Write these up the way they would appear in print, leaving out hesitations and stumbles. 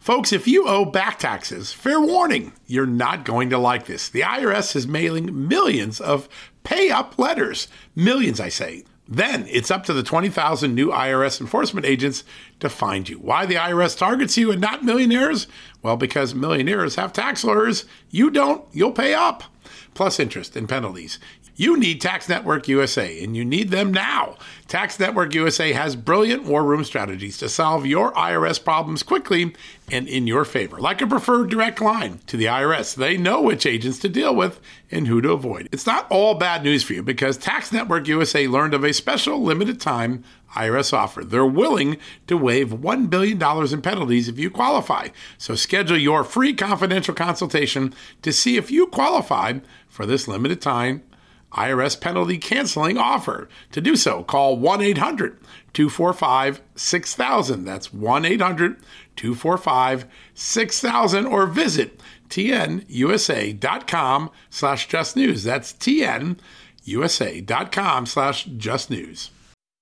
Folks, if you owe back taxes, fair warning, you're not going to like this. The IRS is mailing millions of pay-up letters. Millions, I say. Then it's up to the 20,000 new IRS enforcement agents to find you. Why the IRS targets you and not millionaires? Well, because millionaires have tax lawyers. You don't, you'll pay up. Plus interest and penalties. You need Tax Network USA, and you need them now. Tax Network USA has brilliant war room strategies to solve your IRS problems quickly and in your favor. Like a preferred direct line to the IRS, they know which agents to deal with and who to avoid. It's not all bad news for you because Tax Network USA learned of a special limited time IRS offer. They're willing to waive $1 billion in penalties if you qualify. So schedule your free confidential consultation to see if you qualify for this limited time IRS penalty canceling offer. To do so, call 1-800-245-6000. That's 1-800-245-6000 or visit tnusa.com/justnews. That's tnusa.com/justnews.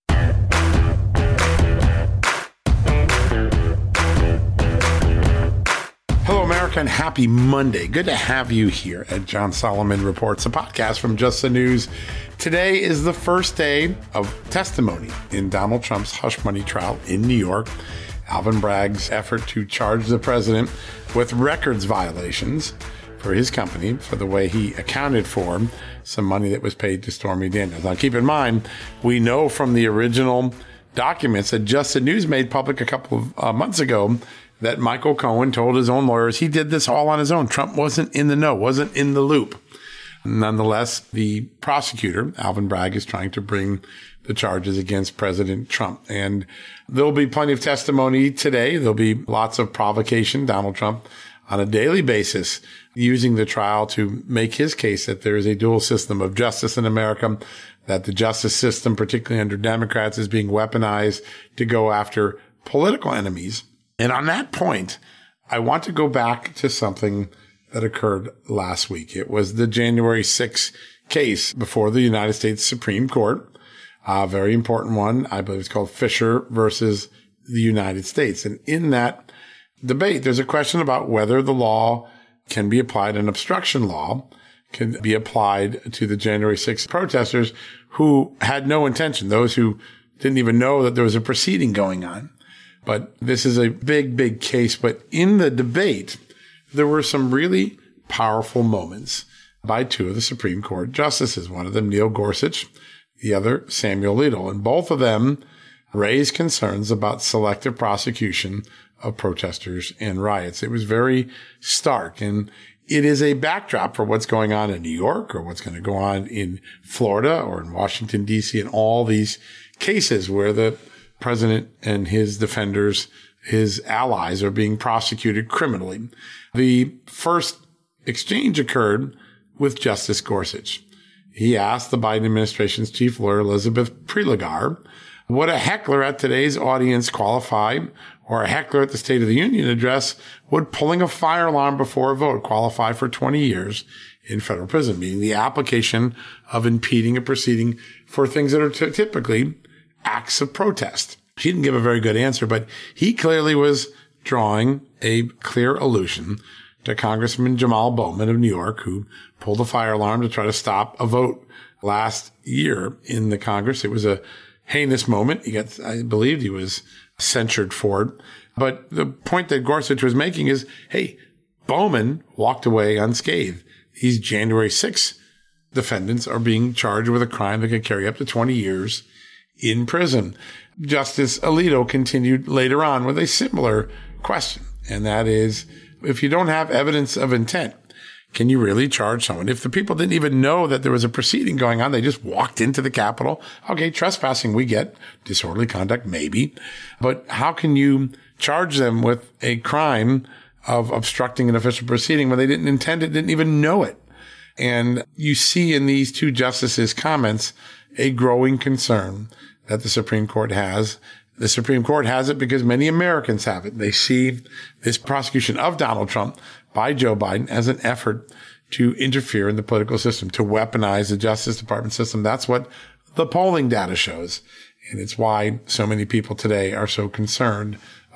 Hello, America, and happy Monday. Good to have you here at John Solomon Reports, a podcast from Just the News. Today is the first day of testimony in Donald Trump's hush money trial in New York. Alvin Bragg's effort to charge the president with records violations for his company for the way he accounted for some money that was paid to Stormy Daniels. Now, keep in mind, we know from the original documents that Just the News made public a couple of months ago that Michael Cohen told his own lawyers he did this all on his own. Trump wasn't in the know, wasn't in the loop. Nonetheless, the prosecutor, Alvin Bragg, is trying to bring the charges against President Trump. And there'll be plenty of testimony today. There'll be lots of provocation. Donald Trump, on a daily basis, using the trial to make his case that there is a dual system of justice in America, that the justice system, particularly under Democrats, is being weaponized to go after political enemies. And on that point, I want to go back to something that occurred last week. It was the January 6th case before the United States Supreme Court, a very important one. I believe it's called Fisher versus the United States. And in that debate, there's a question about whether the law can be applied, an obstruction law can be applied to the January 6th protesters who had no intention, those who didn't even know that there was a proceeding going on. But this is a big, big case. But in the debate, there were some really powerful moments by two of the Supreme Court justices. One of them, Neil Gorsuch, the other, Samuel Alito. And both of them raised concerns about selective prosecution of protesters and riots. It was very stark. And it is a backdrop for what's going on in New York or what's going to go on in Florida or in Washington, D.C., and all these cases where the president and his defenders, his allies, are being prosecuted criminally. The first exchange occurred with Justice Gorsuch. He asked the Biden administration's chief lawyer, Elizabeth Prelogar, would a heckler at today's audience qualify, or a heckler at the State of the Union address, would pulling a fire alarm before a vote qualify for 20 years in federal prison, meaning the application of impeding a proceeding for things that are typically acts of protest. She didn't give a very good answer, but he clearly was drawing a clear allusion to Congressman Jamal Bowman of New York, who pulled a fire alarm to try to stop a vote last year in the Congress. It was a heinous moment. I believe he was censured for it. But the point that Gorsuch was making is, hey, Bowman walked away unscathed. These January 6th defendants are being charged with a crime that could carry up to 20 years in prison. Justice Alito continued later on with a similar question, and that is, if you don't have evidence of intent, can you really charge someone? If the people didn't even know that there was a proceeding going on, they just walked into the Capitol. Okay, trespassing, we get. Disorderly conduct, maybe. But how can you charge them with a crime of obstructing an official proceeding when they didn't intend it, didn't even know it? And you see in these two justices' comments a growing concern that the Supreme Court has. The Supreme Court has it because many Americans have it. They see this prosecution of Donald Trump by Joe Biden as an effort to interfere in the political system, to weaponize the Justice Department system. That's what the polling data shows. And it's why so many people today are so concerned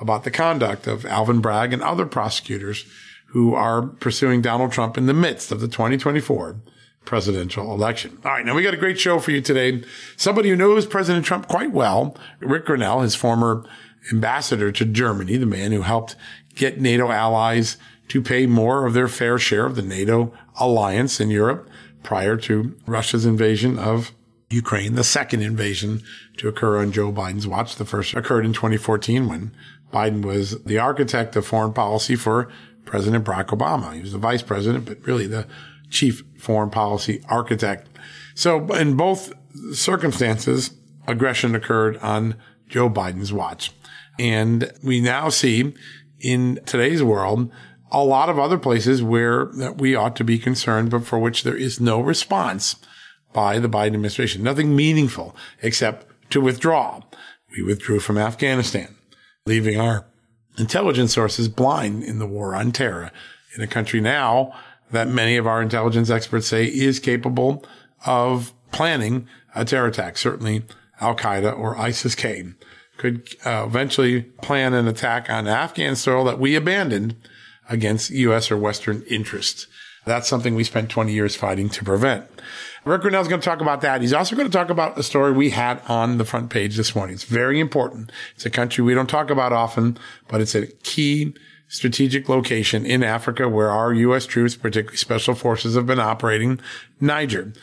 about the conduct of Alvin Bragg and other prosecutors who are pursuing Donald Trump in the midst of the 2024 presidential election. All right, now we got a great show for you today. Somebody who knows President Trump quite well, Rick Grenell, his former ambassador to Germany, the man who helped get NATO allies to pay more of their fair share of the NATO alliance in Europe prior to Russia's invasion of Ukraine, the second invasion to occur on Joe Biden's watch. The first occurred in 2014 when Biden was the architect of foreign policy for President Barack Obama. He was the vice president, but really the chief foreign policy architect. So in both circumstances, aggression occurred on Joe Biden's watch. And we now see in today's world a lot of other places where that we ought to be concerned, but for which there is no response by the Biden administration. Nothing meaningful except to withdraw. We withdrew from Afghanistan, leaving our intelligence sources blind in the war on terror in a country now that many of our intelligence experts say is capable of planning a terror attack. Certainly Al-Qaeda or ISIS-K could eventually plan an attack on Afghan soil that we abandoned against U.S. or Western interests. That's something we spent 20 years fighting to prevent. Rick Grenell is going to talk about that. He's also going to talk about a story we had on the front page this morning. It's very important. It's a country we don't talk about often, but it's a key strategic location in Africa where our U.S. troops, particularly special forces, have been operating. Niger.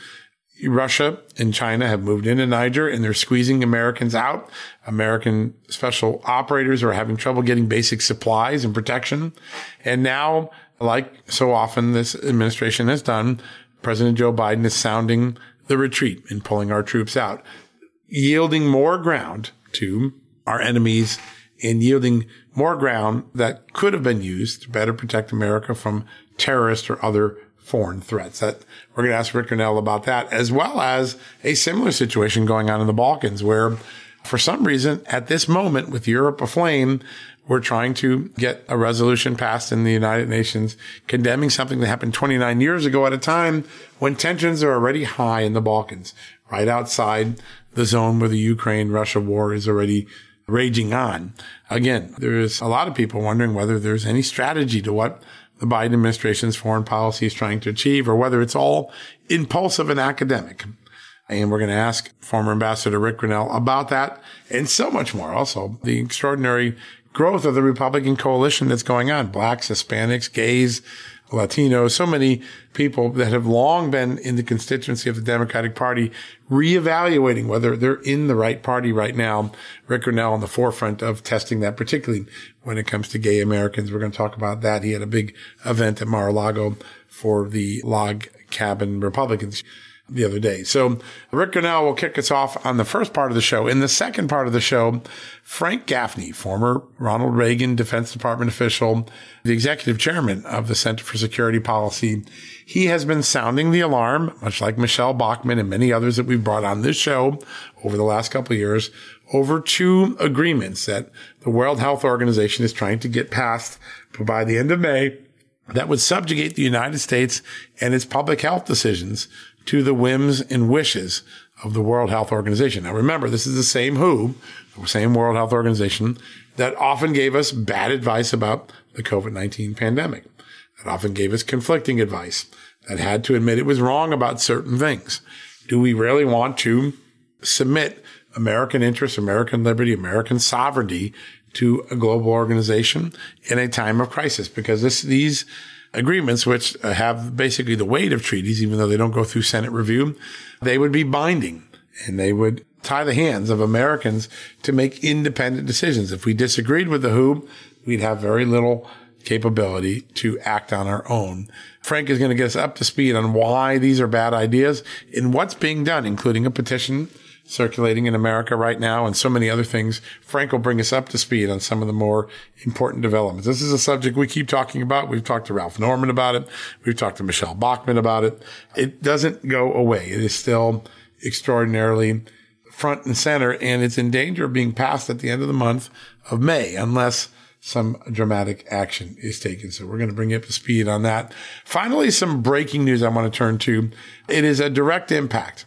Russia and China have moved into Niger and they're squeezing Americans out. American special operators are having trouble getting basic supplies and protection. And now, like so often this administration has done, President Joe Biden is sounding the retreat and pulling our troops out, yielding more ground to our enemies and yielding more ground that could have been used to better protect America from terrorist or other foreign threats. That we're going to ask Rick Grenell about that, as well as a similar situation going on in the Balkans, where for some reason at this moment with Europe aflame, we're trying to get a resolution passed in the United Nations condemning something that happened 29 years ago at a time when tensions are already high in the Balkans, right outside the zone where the Ukraine-Russia war is already raging on. Again, there's a lot of people wondering whether there's any strategy to what the Biden administration's foreign policy is trying to achieve, or whether it's all impulsive and academic. And we're going to ask former Ambassador Rick Grenell about that and so much more. Also, the extraordinary growth of the Republican coalition that's going on. Blacks, Hispanics, gays, Latinos, so many people that have long been in the constituency of the Democratic Party, reevaluating whether they're in the right party right now. Rick Grenell on the forefront of testing that, particularly when it comes to gay Americans. We're going to talk about that. He had a big event at Mar-a-Lago for the log cabin Republicans the other day. So Rick Grenell will kick us off on the first part of the show. In the second part of the show, Frank Gaffney, former Ronald Reagan Defense Department official, the executive chairman of the Center for Security Policy, he has been sounding the alarm, much like Michelle Bachmann and many others that we've brought on this show over the last couple of years, over two agreements that the World Health Organization is trying to get passed by the end of May that would subjugate the United States and its public health decisions to the whims and wishes of the World Health Organization. Now, remember, this is the same WHO, the same World Health Organization that often gave us bad advice about the COVID-19 pandemic, that often gave us conflicting advice, that had to admit it was wrong about certain things. Do we really want to submit American interests, American liberty, American sovereignty to a global organization in a time of crisis? Because these agreements, which have basically the weight of treaties, even though they don't go through Senate review, they would be binding and they would tie the hands of Americans to make independent decisions. If we disagreed with the WHO, we'd have very little capability to act on our own. Frank is going to get us up to speed on why these are bad ideas and what's being done, including a petition circulating in America right now and so many other things. Frank will bring us up to speed on some of the more important developments. This is a subject we keep talking about. We've talked to Ralph Norman about it. We've talked to Michelle Bachmann about it. It doesn't go away. It is still extraordinarily front and center, and it's in danger of being passed at the end of the month of May unless some dramatic action is taken. So we're going to bring you up to speed on that. Finally, some breaking news I want to turn to. It is a direct impact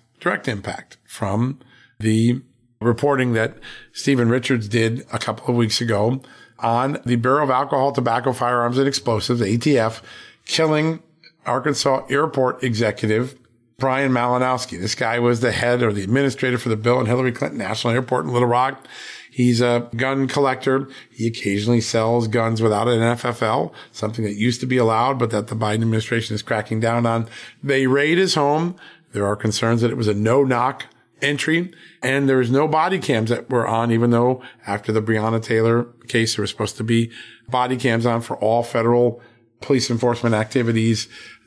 from the reporting that Stephen Richards did a couple of weeks ago on the Bureau of Alcohol, Tobacco, Firearms, and Explosives, ATF, killing Arkansas Airport executive Brian Malinowski. This guy was the head or the administrator for the Bill and Hillary Clinton National Airport in Little Rock. He's a gun collector. He occasionally sells guns without an FFL, something that used to be allowed, but that the Biden administration is cracking down on. They raid his home. There are concerns that it was a no-knock entry, and there was no body cams that were on, even though after the Breonna Taylor case, there was supposed to be body cams on for all federal police enforcement activities.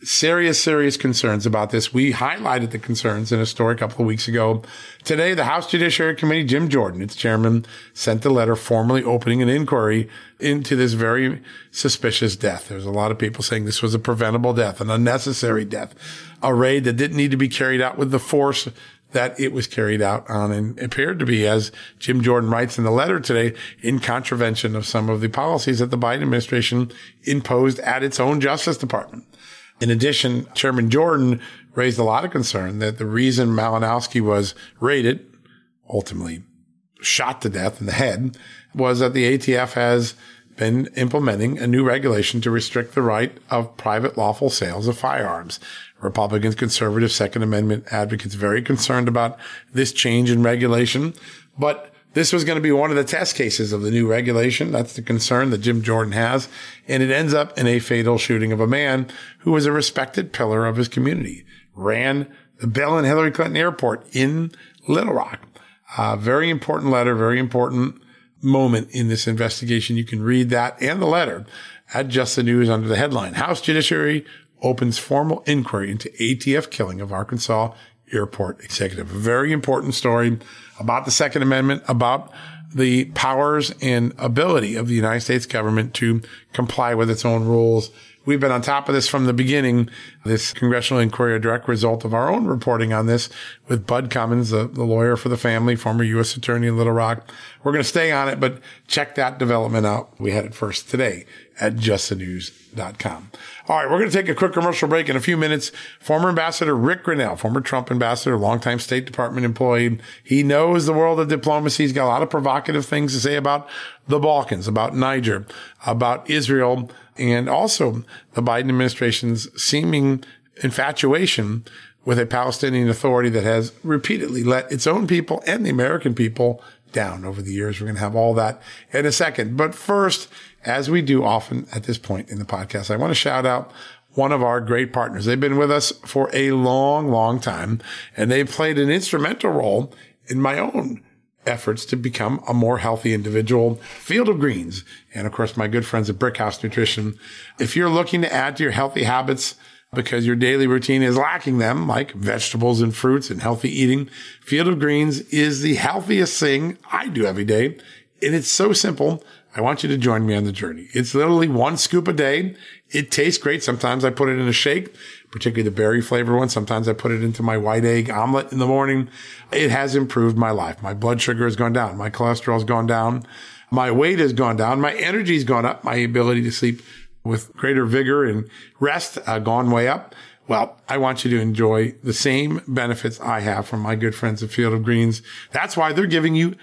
Serious concerns about this. We highlighted the concerns in a story a couple of weeks ago. Today, the House Judiciary Committee, Jim Jordan, its chairman, sent a letter formally opening an inquiry into this very suspicious death. There's a lot of people saying this was a preventable death, an unnecessary death, a raid that didn't need to be carried out with the force that it was carried out on, and appeared to be, as Jim Jordan writes in the letter today, in contravention of some of the policies that the Biden administration imposed at its own Justice Department. In addition, Chairman Jordan raised a lot of concern that the reason Malinowski was raided, ultimately shot to death in the head, was that the ATF has been implementing a new regulation to restrict the right of private lawful sales of firearms. Republicans, conservative Second Amendment advocates very concerned about this change in regulation, but this was going to be one of the test cases of the new regulation. That's the concern that Jim Jordan has. And it ends up in a fatal shooting of a man who was a respected pillar of his community, ran the Bill and Hillary Clinton Airport in Little Rock. Very important letter, very important moment in this investigation. You can read that and the letter at Just the News under the headline, House Judiciary opens formal inquiry into ATF killing of Arkansas Airport executive. A very important story about the Second Amendment, about the powers and ability of the United States government to comply with its own rules. We've been on top of this from the beginning. This congressional inquiry, a direct result of our own reporting on this with Bud Cummins, the lawyer for the family, former U.S. attorney in Little Rock. We're going to stay on it, but check that development out. We had it first today at justthenews.com. All right, we're going to take a quick commercial break in a few minutes. Former Ambassador Rick Grinnell, former Trump ambassador, longtime State Department employee. He knows the world of diplomacy. He's got a lot of provocative things to say about the Balkans, about Niger, about Israel, and also the Biden administration's seeming infatuation with a Palestinian Authority that has repeatedly let its own people and the American people down over the years. We're going to have all that in a second. But first, as we do often at this point in the podcast, I want to shout out one of our great partners. They've been with us for a long time, and they've played an instrumental role in my own efforts to become a more healthy individual. Field of Greens, and of course, my good friends at Brickhouse Nutrition. If you're looking to add to your healthy habits because your daily routine is lacking them, like vegetables and fruits and healthy eating, Field of Greens is the healthiest thing I do every day. And it's so simple. I want you to join me on the journey. It's literally 1 scoop a day. It tastes great. Sometimes I put it in a shake, particularly the berry flavored one. Sometimes I put it into my white egg omelet in the morning. It has improved my life. My blood sugar has gone down. My cholesterol has gone down. My weight has gone down. My energy has gone up. My ability to sleep with greater vigor and rest gone way up. Well, I want you to enjoy the same benefits I have from my good friends at Field of Greens. That's why they're giving you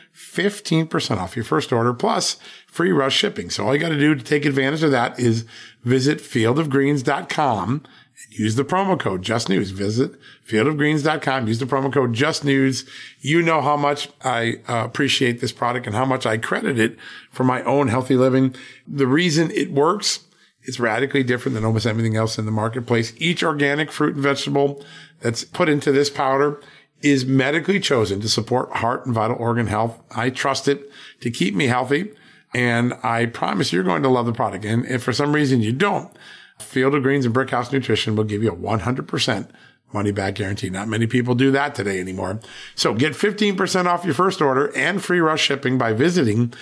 15% off your first order plus free rush shipping. So all you got to do to take advantage of that is visit fieldofgreens.com and use the promo code JustNews. Visit fieldofgreens.com. Use the promo code JustNews. You know how much I appreciate this product and how much I credit it for my own healthy living. The reason it works, it's radically different than almost everything else in the marketplace. Each organic fruit and vegetable that's put into this powder is medically chosen to support heart and vital organ health. I trust it to keep me healthy, and I promise you're going to love the product. And if for some reason you don't, Field of Greens and Brickhouse Nutrition will give you a 100% money-back guarantee. Not many people do that today anymore. So get 15% off your first order and free rush shipping by visiting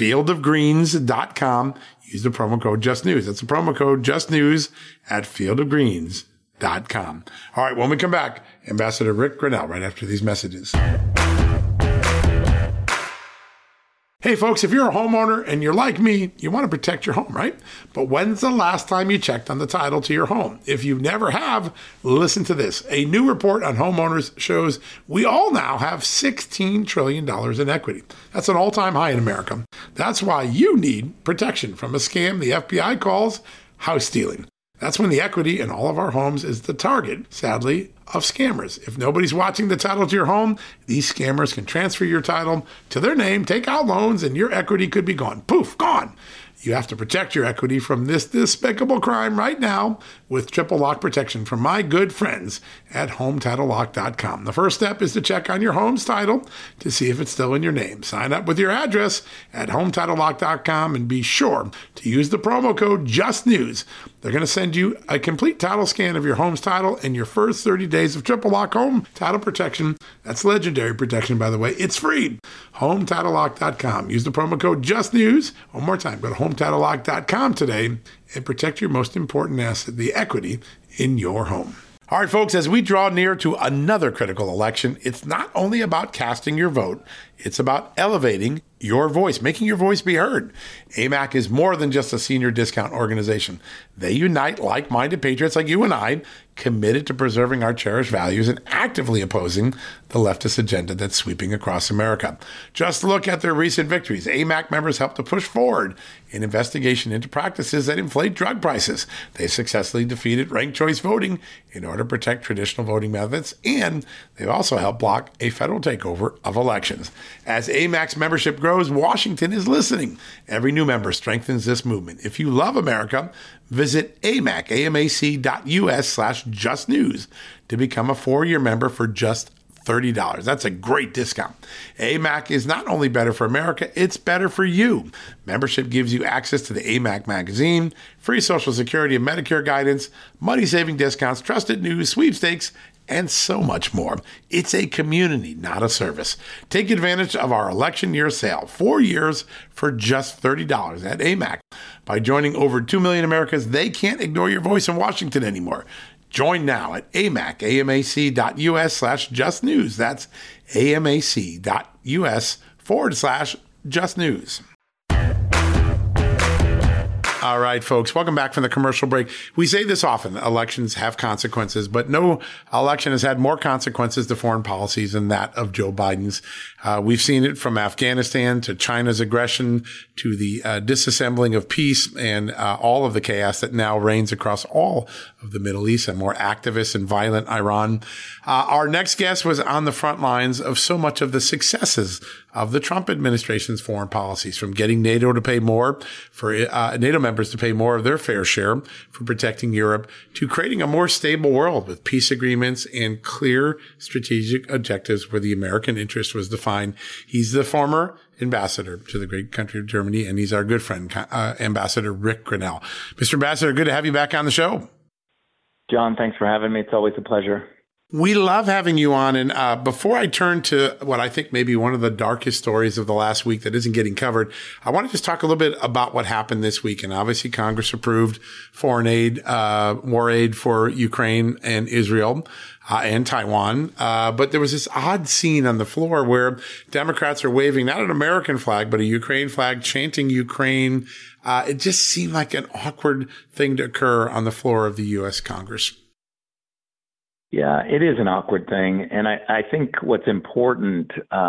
fieldofgreens.com. Use the promo code JustNews. That's the promo code JustNews at fieldofgreens.com. All right, when we come back, Ambassador Rick Grinnell right after these messages. Hey folks, if you're a homeowner and you're like me, you want to protect your home, right? But when's the last time you checked on the title to your home? If you never have, listen to this. A new report on homeowners shows we all now have $16 trillion in equity. That's an all-time high in America. That's why you need protection from a scam the FBI calls house stealing. That's when the equity in all of our homes is the target, sadly, of scammers. If nobody's watching the title to your home, these scammers can transfer your title to their name, take out loans, and your equity could be gone. Poof, gone. You have to protect your equity from this despicable crime right now with triple lock protection from my good friends at HomeTitleLock.com. The first step is to check on your home's title to see if it's still in your name. Sign up with your address at HomeTitleLock.com and be sure to use the promo code JUSTNEWS. They're going to send you a complete title scan of your home's title and your first 30 days of triple lock home title protection. That's legendary protection, by the way. It's free. HomeTitleLock.com. Use the promo code JUSTNEWS. One more time, go to HomeTitleLock.com today and protect your most important asset, the equity in your home. All right, folks, as we draw near to another critical election, it's not only about casting your vote, it's about elevating your voice, making your voice be heard. AMAC is more than just a senior discount organization. They unite like-minded patriots like you and I, committed to preserving our cherished values and actively opposing the leftist agenda that's sweeping across America. Just look at their recent victories. AMAC members helped to push forward an investigation into practices that inflate drug prices. They successfully defeated ranked choice voting in order to protect traditional voting methods, and they've also helped block a federal takeover of elections. As AMAC's membership grows, Washington is listening. Every new member strengthens this movement. If you love America, visit amac.us/justnews to become a 4-year member for just $30. That's a great discount. AMAC is not only better for America, it's better for you. Membership gives you access to the AMAC magazine, free Social Security and Medicare guidance, money-saving discounts, trusted news, sweepstakes, and so much more. It's a community, not a service. Take advantage of our election year sale, 4 years for just $30 at AMAC. By joining over 2 million Americans, they can't ignore your voice in Washington anymore. Join now at amac.us/justnews. That's amac.us/justnews. All right, folks, welcome back from the commercial break. We say this often, elections have consequences, but no election has had more consequences to foreign policies than that of Joe Biden's. We've seen it from Afghanistan to China's aggression to the disassembling of peace and all of the chaos that now reigns across all of the Middle East, a more activist and violent Iran. Our next guest was on the front lines of so much of the successes of the Trump administration's foreign policies, from getting NATO to pay more for NATO members to pay more of their fair share for protecting Europe, to creating a more stable world with peace agreements and clear strategic objectives where the American interest was defined. He's the former ambassador to the great country of Germany, and he's our good friend, Ambassador Rick Grenell. Mr. Ambassador, good to have you back on the show. John, thanks for having me. It's always a pleasure. We love having you on. And before I turn to what I think may be one of the darkest stories of the last week that isn't getting covered, I want to just talk a little bit about what happened this week. And obviously, Congress approved foreign aid, war aid for Ukraine and Israel and Taiwan. But there was this odd scene on the floor where Democrats are waving not an American flag, but a Ukraine flag, chanting Ukraine. It just seemed like an awkward thing to occur on the floor of the U.S. Congress. Yeah, it is an awkward thing. And I think what's important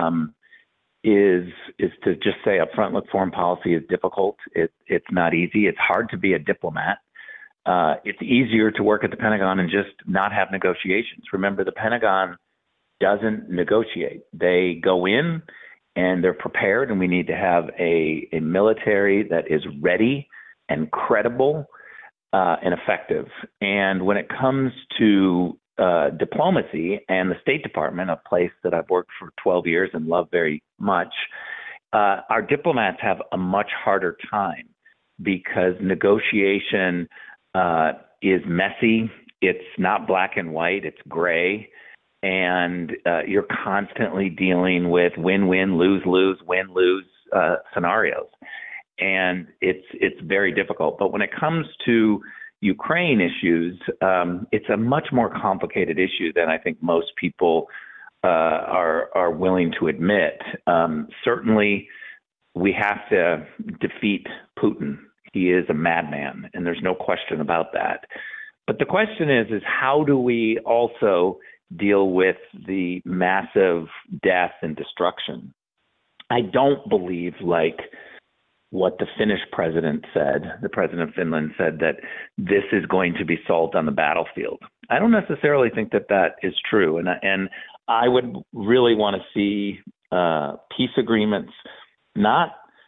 is to just say up front, look, foreign policy is difficult. It's not easy. It's hard to be a diplomat. It's easier to work at the Pentagon and just not have negotiations. Remember, the Pentagon doesn't negotiate. They go in and they're prepared, and we need to have a military that is ready and credible and effective. And when it comes to diplomacy and the State Department, a place that I've worked for 12 years and love very much, our diplomats have a much harder time because negotiation is messy. It's not black and white. It's gray. And you're constantly dealing with win-win, lose-lose, win-lose scenarios. And it's very difficult. But when it comes to Ukraine issues, it's a much more complicated issue than I think most people are willing to admit. Certainly, we have to defeat Putin. He is a madman, and there's no question about that. But the question is how do we also deal with the massive death and destruction? I don't believe, like what the Finnish president said, the president of Finland said, that this is going to be solved on the battlefield. I don't necessarily think that that is true. And I would really want to see peace agreements, not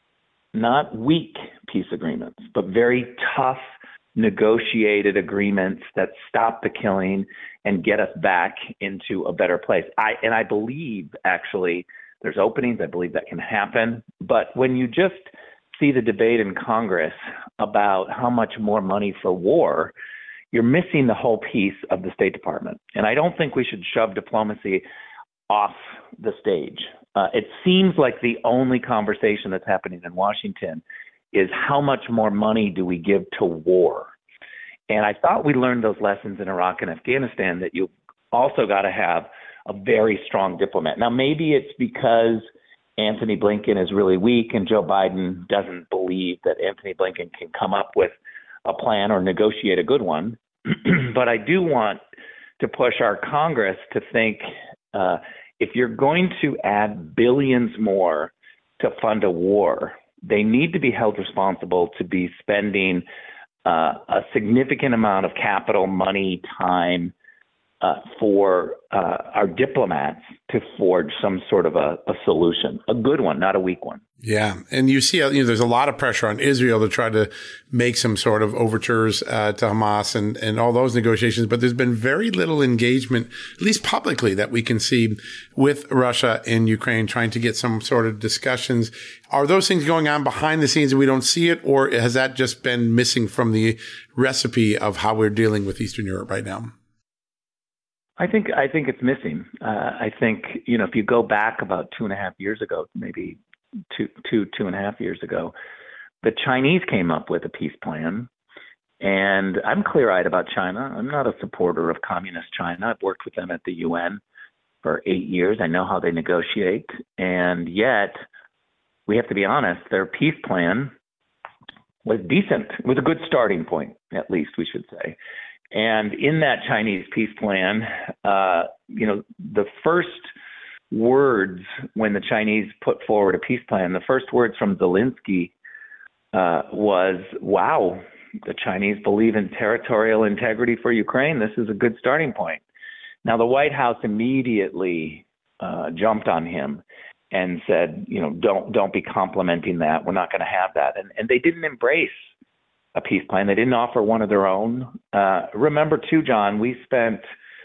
weak peace agreements, but very tough negotiated agreements that stop the killing and get us back into a better place. I believe, actually, there's openings. I believe that can happen. But when you just see the debate in Congress about how much more money for war, you're missing the whole piece of the State Department. And I don't think we should shove diplomacy off the stage. It seems like the only conversation that's happening in Washington is how much more money do we give to war? And I thought we learned those lessons in Iraq and Afghanistan, that you also got to have a very strong diplomat. Now, maybe it's because Anthony Blinken is really weak and Joe Biden doesn't believe that Anthony Blinken can come up with a plan or negotiate a good one. But I do want to push our Congress to think, if you're going to add billions more to fund a war, they need to be held responsible to be spending a significant amount of capital, money, time for our diplomats to forge some sort of a solution, a good one, not a weak one. Yeah. And you see, there's a lot of pressure on Israel to try to make some sort of overtures to Hamas and all those negotiations. But there's been very little engagement, at least publicly, that we can see with Russia and Ukraine trying to get some sort of discussions. Are those things going on behind the scenes and we don't see it? Or has that just been missing from the recipe of how we're dealing with Eastern Europe right now? I think it's missing. I think, if you go back about 2.5 years ago, maybe two and a half years ago, the Chinese came up with a peace plan. And I'm clear-eyed about China. I'm not a supporter of communist China. I've worked with them at the UN for 8 years. I know how they negotiate. And yet, we have to be honest, their peace plan was decent. It was a good starting point, at least we should say. And in that Chinese peace plan, the first words when the Chinese put forward a peace plan, the first words from Zelensky was, wow, the Chinese believe in territorial integrity for Ukraine. This is a good starting point. Now, the White House immediately jumped on him and said, don't be complimenting that. We're not going to have that. And they didn't embrace a peace plan. They didn't offer one of their own. Remember, too, John, we spent,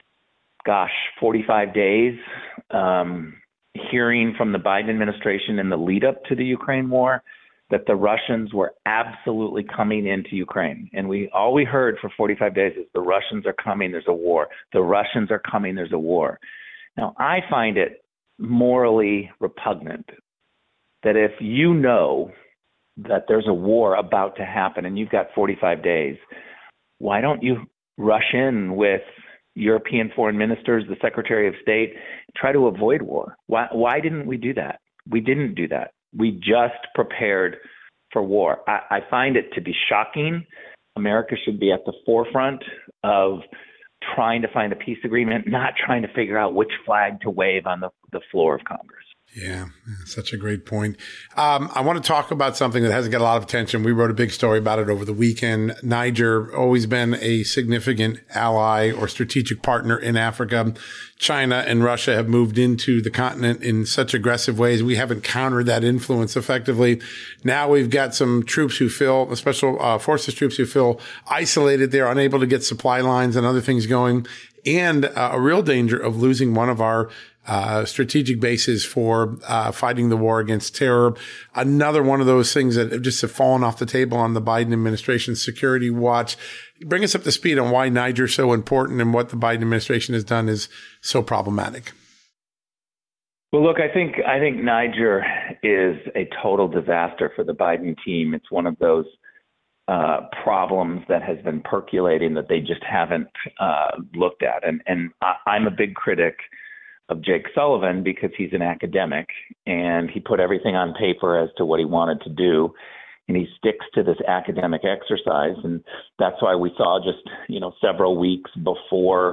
45 days hearing from the Biden administration in the lead up to the Ukraine war that the Russians were absolutely coming into Ukraine. And all we heard for 45 days is the Russians are coming, there's a war. The Russians are coming, there's a war. Now, I find it morally repugnant that if you know that there's a war about to happen and you've got 45 days, why don't you rush in with European foreign ministers, the Secretary of State, try to avoid war? Why didn't we do that? We didn't do that. We just prepared for war. I find it to be shocking. America should be at the forefront of trying to find a peace agreement, not trying to figure out which flag to wave on the floor of Congress. Yeah, such a great point. I want to talk about something that hasn't got a lot of attention. We wrote a big story about it over the weekend. Niger, always been a significant ally or strategic partner in Africa. China and Russia have moved into the continent in such aggressive ways. We haven't countered that influence effectively. Now we've got some troops who feel, special forces troops who feel isolated. They're unable to get supply lines and other things going, and a real danger of losing one of our strategic bases for fighting the war against terror. Another one of those things that just have fallen off the table on the Biden administration's security watch. Bring us up to speed on why Niger is so important and what the Biden administration has done is so problematic. Well, look, I think Niger is a total disaster for the Biden team. It's one of those problems that has been percolating that they just haven't looked at. And I'm a big critic of Jake Sullivan because he's an academic and he put everything on paper as to what he wanted to do. And he sticks to this academic exercise. And that's why we saw just, several weeks before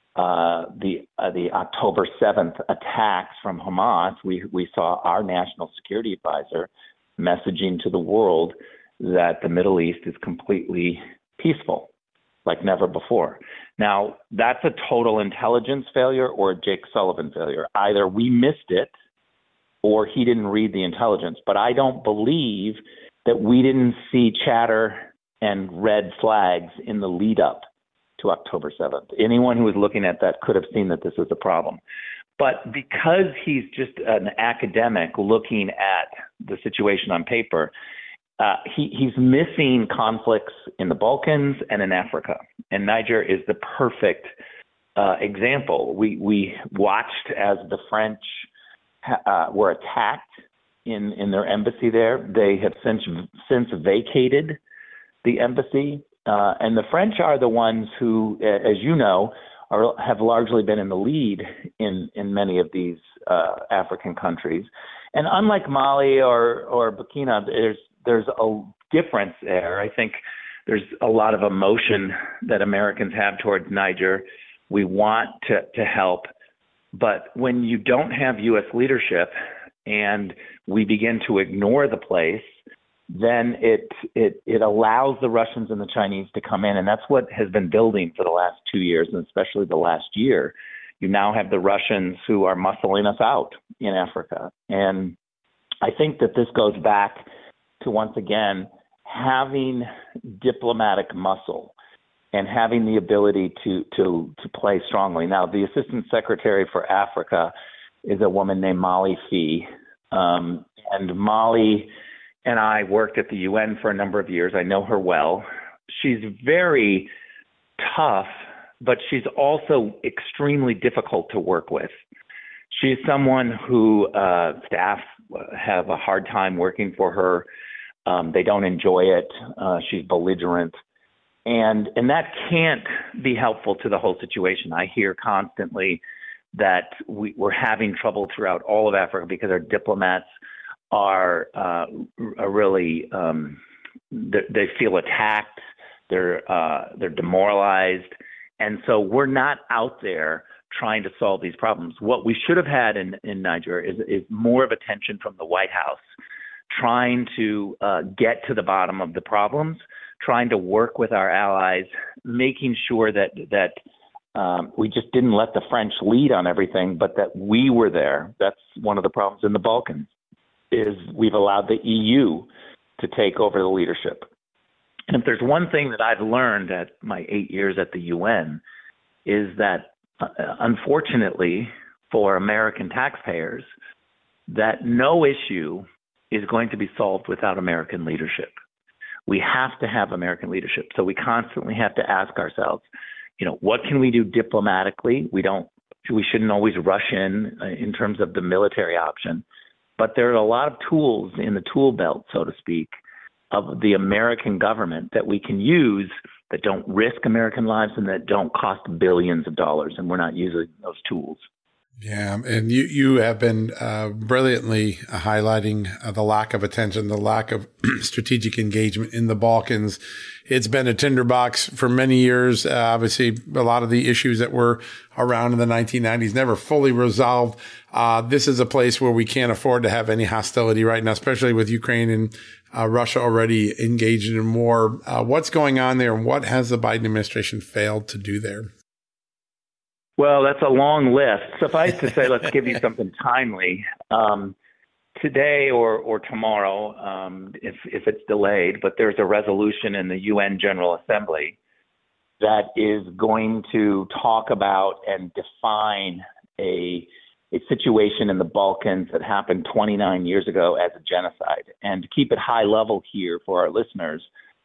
the October 7th attacks from Hamas, we saw our national security advisor messaging to the world that the Middle East is completely peaceful, like never before. Now, that's a total intelligence failure or a Jake Sullivan failure. Either we missed it or he didn't read the intelligence. But I don't believe that we didn't see chatter and red flags in the lead up to October 7th. Anyone who was looking at that could have seen that this was a problem. But because he's just an academic looking at the situation on paper, he's missing conflicts in the Balkans and in Africa. And Niger is the perfect example. We watched as the French were attacked in their embassy there. They have since vacated the embassy. And the French are the ones who, as you know, have largely been in the lead in many of these African countries. And unlike Mali or Burkina, there's a difference there. I think there's a lot of emotion that Americans have towards Niger. We want to help. But when you don't have U.S. leadership and we begin to ignore the place, then it allows the Russians and the Chinese to come in. And that's what has been building for the last 2 years, and especially the last year. You now have the Russians who are muscling us out in Africa. And I think that this goes back to, once again, having diplomatic muscle and having the ability to play strongly. Now, the Assistant Secretary for Africa is a woman named Molly Fee. And Molly and I worked at the UN for a number of years. I know her well. She's very tough, but she's also extremely difficult to work with. She's someone who staff have a hard time working for her. They don't enjoy it. She's belligerent. And that can't be helpful to the whole situation. I hear constantly that we're having trouble throughout all of Africa because our diplomats are really they feel attacked. They're demoralized, and so we're not out there trying to solve these problems. What we should have had in Niger is more of attention from the White House, trying to get to the bottom of the problems, trying to work with our allies, making sure that we just didn't let the French lead on everything, but that we were there. That's one of the problems in the Balkans, is we've allowed the EU to take over the leadership. And if there's one thing that I've learned at my 8 years at the UN, is that unfortunately for American taxpayers, that no issue is going to be solved without American leadership. We have to have American leadership. So we constantly have to ask ourselves, what can we do diplomatically? We shouldn't always rush in terms of the military option. But there are a lot of tools in the tool belt, so to speak, of the American government that we can use that don't risk American lives and that don't cost billions of dollars. And we're not using those tools. Yeah, and you have been brilliantly highlighting the lack of attention, the lack of strategic engagement in the Balkans. It's been a tinderbox for many years. Obviously, a lot of the issues that were around in the 1990s never fully resolved. This is a place where we can't afford to have any hostility right now, especially with Ukraine and Russia already engaged in war. What's going on there, and what has the Biden administration failed to do there? Well, that's a long list. Suffice to say, let's give you something timely. Today or tomorrow, if it's delayed, but there's a resolution in the UN General Assembly that is going to talk about and define a situation in the Balkans that happened 29 years ago as a genocide. And to keep it high level here for our listeners,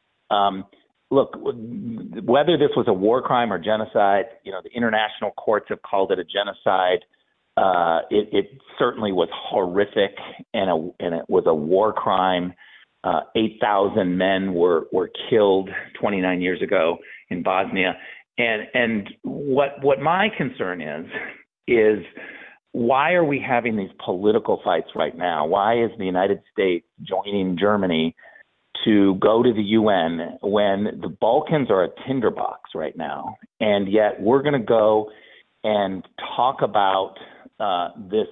look, whether this was a war crime or genocide, the international courts have called it a genocide. It certainly was horrific, and it was a war crime. 8,000 men were killed 29 years ago in Bosnia. And what my concern is why are we having these political fights right now? Why is the United States joining Germany to go to the UN when the Balkans are a tinderbox right now? And yet we're going to go and talk about this,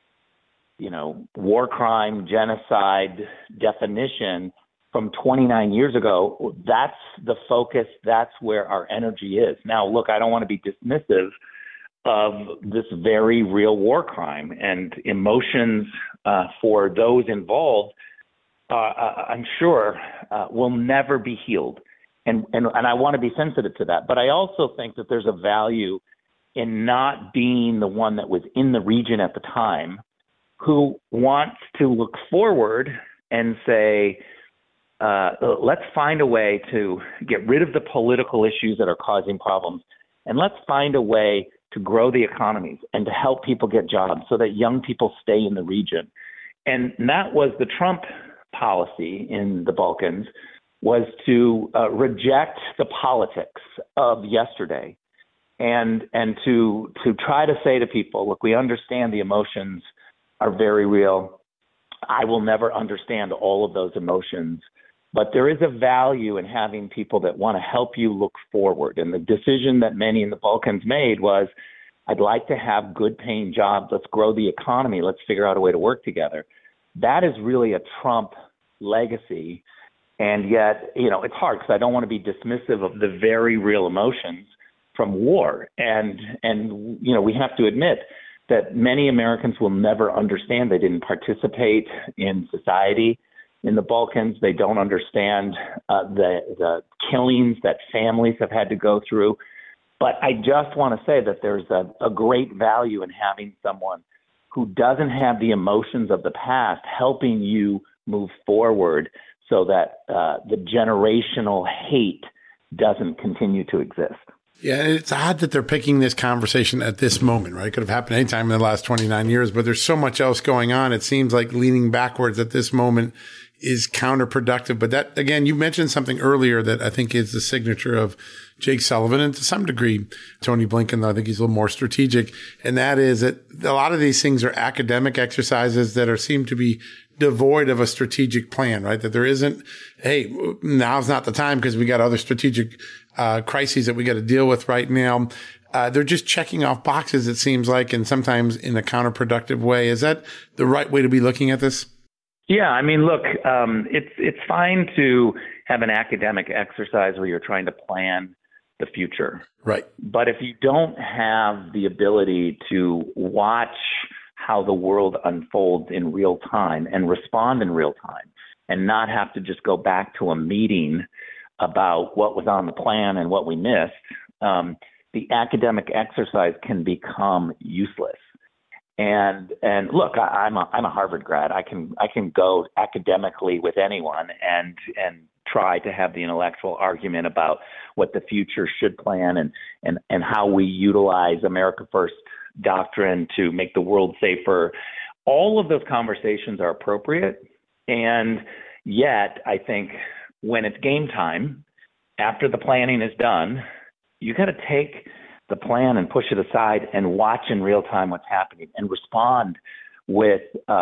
war crime, genocide definition from 29 years ago. That's the focus. That's where our energy is. Now, look, I don't want to be dismissive of this very real war crime, and emotions for those involved, I'm sure, will never be healed. And I want to be sensitive to that. But I also think that there's a value in not being the one that was in the region at the time who wants to look forward and say, let's find a way to get rid of the political issues that are causing problems, and let's find a way to grow the economies and to help people get jobs so that young people stay in the region. And that was the Trump policy in the Balkans, was to reject the politics of yesterday and to try to say to people, look, we understand the emotions are very real. I will never understand all of those emotions, but there is a value in having people that want to help you look forward. And the decision that many in the Balkans made was, I'd like to have good paying jobs. Let's grow the economy. Let's figure out a way to work together. That is really a Trump legacy. And yet, it's hard because I don't want to be dismissive of the very real emotions from war. And we have to admit that many Americans will never understand. They didn't participate in society in the Balkans. They don't understand the killings that families have had to go through. But I just want to say that there's a great value in having someone who doesn't have the emotions of the past helping you move forward so that the generational hate doesn't continue to exist. Yeah, it's odd that they're picking this conversation at this moment, right? It could have happened anytime in the last 29 years, but there's so much else going on. It seems like leaning backwards at this moment is counterproductive. But that, again, you mentioned something earlier that I think is the signature of Jake Sullivan, and to some degree, Tony Blinken, though I think he's a little more strategic. And that is that a lot of these things are academic exercises that seem to be devoid of a strategic plan, right? That there isn't, hey, now's not the time because we got other strategic crises that we got to deal with right now. They're just checking off boxes, it seems like, and sometimes in a counterproductive way. Is that the right way to be looking at this? Yeah, I mean, look, it's fine to have an academic exercise where you're trying to plan the future. Right. But if you don't have the ability to watch how the world unfolds in real time and respond in real time and not have to just go back to a meeting about what was on the plan and what we missed, the academic exercise can become useless. And look, I'm a Harvard grad. I can go academically with anyone and try to have the intellectual argument about what the future should plan and how we utilize America First doctrine to make the world safer. All of those conversations are appropriate. And yet, I think when it's game time, after the planning is done, you got to take the plan and push it aside and watch in real time what's happening and respond with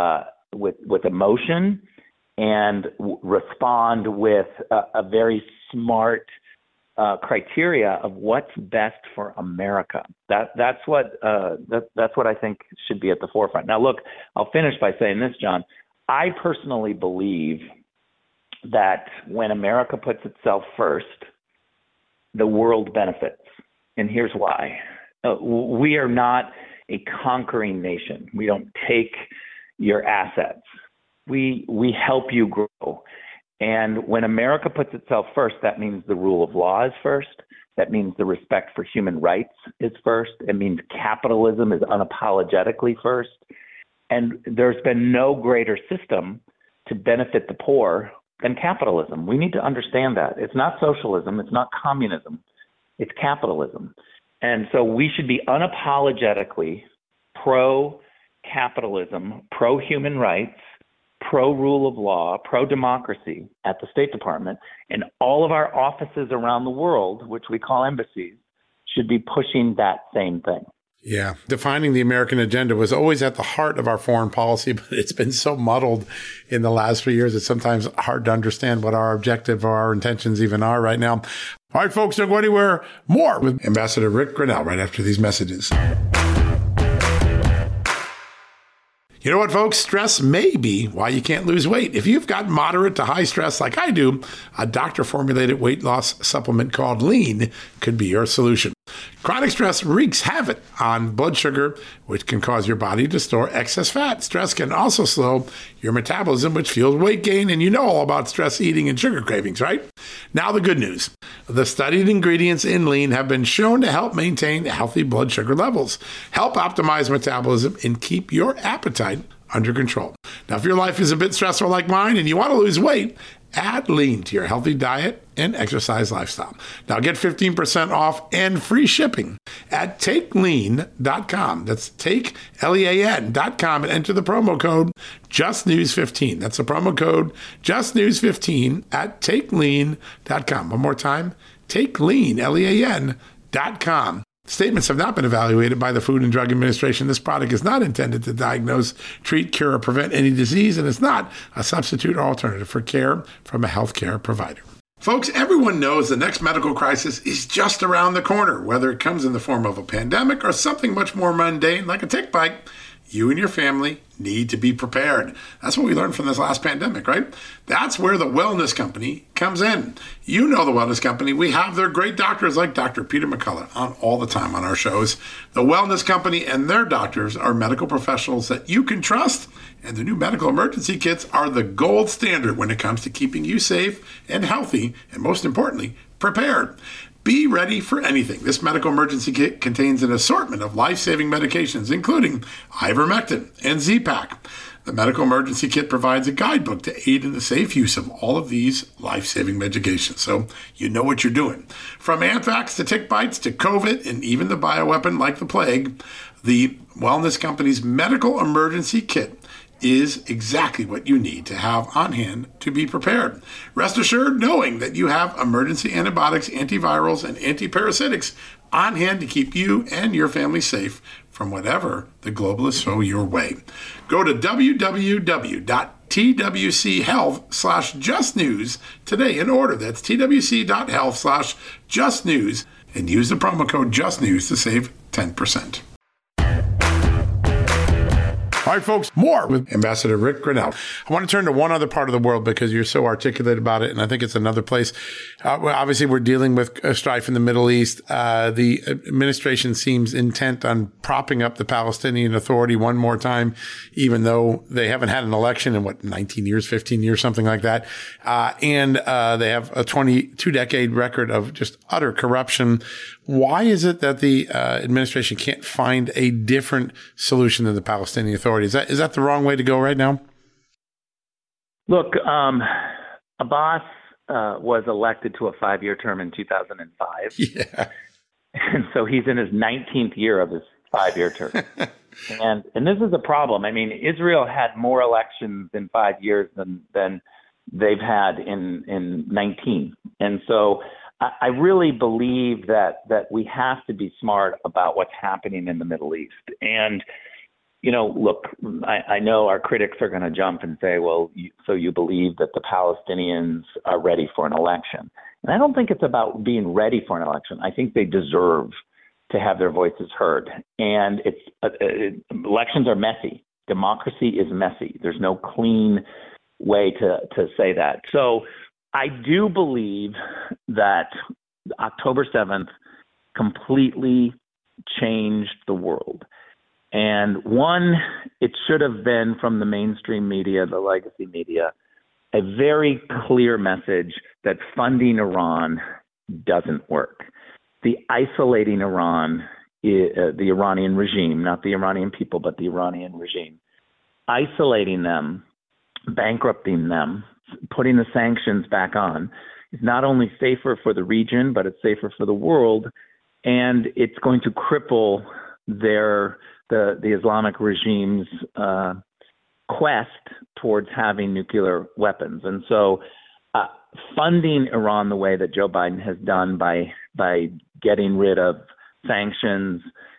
emotion and respond with a very smart criteria of what's best for America. That's what I think should be at the forefront. Now, look, I'll finish by saying this, John. I personally believe that when America puts itself first, the world benefits. And here's why. We are not a conquering nation. We don't take your assets. We help you grow. And when America puts itself first, that means the rule of law is first. That means the respect for human rights is first. It means capitalism is unapologetically first. And there's been no greater system to benefit the poor than capitalism. We need to understand that. It's not socialism. It's not communism. It's capitalism. And so we should be unapologetically pro-capitalism, pro-human rights, pro-rule of law, pro-democracy at the State Department. And all of our offices around the world, which we call embassies, should be pushing that same thing. Yeah. Defining the American agenda was always at the heart of our foreign policy, but it's been so muddled in the last few years. It's sometimes hard to understand what our objective or our intentions even are right now. All right, folks, don't go anywhere. More with Ambassador Rick Grenell right after these messages. You know what, folks? Stress may be why you can't lose weight. If you've got moderate to high stress like I do, a doctor-formulated weight loss supplement called Lean could be your solution. Chronic stress wreaks havoc on blood sugar, which can cause your body to store excess fat. Stress can also slow your metabolism, which fuels weight gain. And you know all about stress eating and sugar cravings, right? Now the good news. The studied ingredients in Lean have been shown to help maintain healthy blood sugar levels, help optimize metabolism, and keep your appetite under control. Now, if your life is a bit stressful like mine and you want to lose weight, add Lean to your healthy diet and exercise lifestyle. Now get 15% off and free shipping at takelean.com. That's takelean.com and enter the promo code JustNews15. That's the promo code JustNews15 at takelean.com. One more time, takelean.com. Statements have not been evaluated by the Food and Drug Administration. This product is not intended to diagnose, treat, cure, or prevent any disease, and it's not a substitute or alternative for care from a healthcare provider. Folks, everyone knows the next medical crisis is just around the corner, whether it comes in the form of a pandemic or something much more mundane like a tick bite. You and your family need to be prepared. That's what we learned from this last pandemic, right? That's where the Wellness Company comes in. You know the Wellness Company. We have their great doctors like Dr. Peter McCullough on all the time on our shows. The Wellness Company and their doctors are medical professionals that you can trust, and the new medical emergency kits are the gold standard when it comes to keeping you safe and healthy, and most importantly, prepared. Be ready for anything. This medical emergency kit contains an assortment of life-saving medications, including ivermectin and Z-Pak. The medical emergency kit provides a guidebook to aid in the safe use of all of these life-saving medications, so you know what you're doing. From anthrax to tick bites to COVID and even the bioweapon like the plague, the Wellness Company's medical emergency kit is exactly what you need to have on hand to be prepared. Rest assured knowing that you have emergency antibiotics, antivirals, and antiparasitics on hand to keep you and your family safe from whatever the globalists throw your way. Go to www.twchealth/justnews today and order. That's twc.health/justnews and use the promo code JustNews to save 10%. All right, folks, more with Ambassador Rick Grenell. I want to turn to one other part of the world because you're so articulate about it, and I think it's another place. Obviously, we're dealing with strife in the Middle East. The administration seems intent on propping up the Palestinian Authority one more time, even though they haven't had an election in, 19 years, 15 years, something like that. And they have a 22-decade record of just utter corruption. Why is it that the administration can't find a different solution than the Palestinian Authority? Is that the wrong way to go right now? Look, Abbas was elected to a 5-year term in 2005. Yeah. And so he's in his 19th year of his 5-year term. and this is a problem. I mean, Israel had more elections in 5 years than they've had in 19. And so I really believe that we have to be smart about what's happening in the Middle East. And, look, I know our critics are going to jump and say, well, so you believe that the Palestinians are ready for an election. And I don't think it's about being ready for an election. I think they deserve to have their voices heard. And elections are messy. Democracy is messy. There's no clean way to say that. So I do believe that October 7th completely changed the world. And one, it should have been from the mainstream media, the legacy media, a very clear message that funding Iran doesn't work. The isolating Iran, the Iranian regime, not the Iranian people, but the Iranian regime, isolating them, bankrupting them, putting the sanctions back on is not only safer for the region, but it's safer for the world, and it's going to cripple the Islamic regime's quest towards having nuclear weapons. And so funding Iran the way that Joe Biden has done by getting rid of sanctions,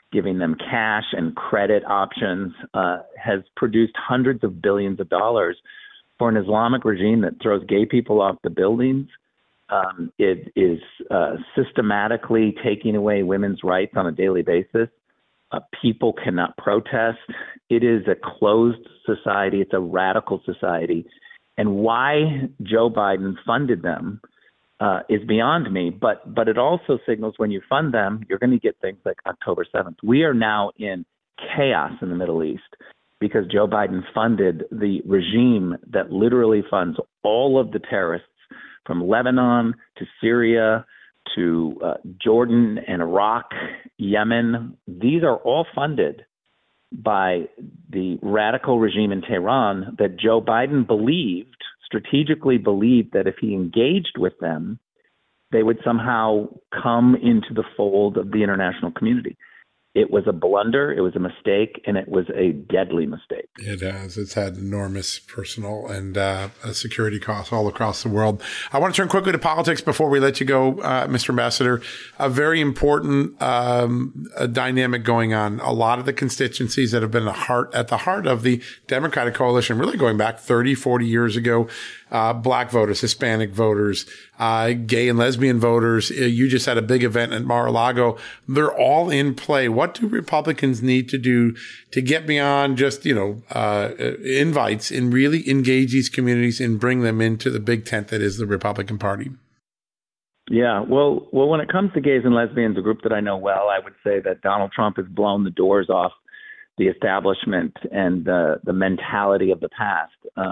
giving them cash and credit options, has produced hundreds of billions of dollars for an Islamic regime that throws gay people off the buildings. It is systematically taking away women's rights on a daily basis. People cannot protest. It is a closed society. It's a radical society. And why Joe Biden funded them is beyond me. But it also signals when you fund them, you're going to get things like October 7th. We are now in chaos in the Middle East because Joe Biden funded the regime that literally funds all of the terrorists from Lebanon to Syria to Jordan and Iraq, Yemen. These are all funded by the radical regime in Tehran that Joe Biden strategically believed that if he engaged with them, they would somehow come into the fold of the international community. It was a blunder, it was a mistake, and it was a deadly mistake. It has. It's had enormous personal and security costs all across the world. I want to turn quickly to politics before we let you go, Mr. Ambassador. A very important dynamic going on. A lot of the constituencies that have been at the heart of the Democratic coalition, really going back 30, 40 years ago, Black voters, Hispanic voters, gay and lesbian voters. You just had a big event at Mar-a-Lago. They're all in play. What do Republicans need to do to get beyond just, invites and really engage these communities and bring them into the big tent that is the Republican Party? Yeah, well, when it comes to gays and lesbians, a group that I know well, I would say that Donald Trump has blown the doors off the establishment and the mentality of the past.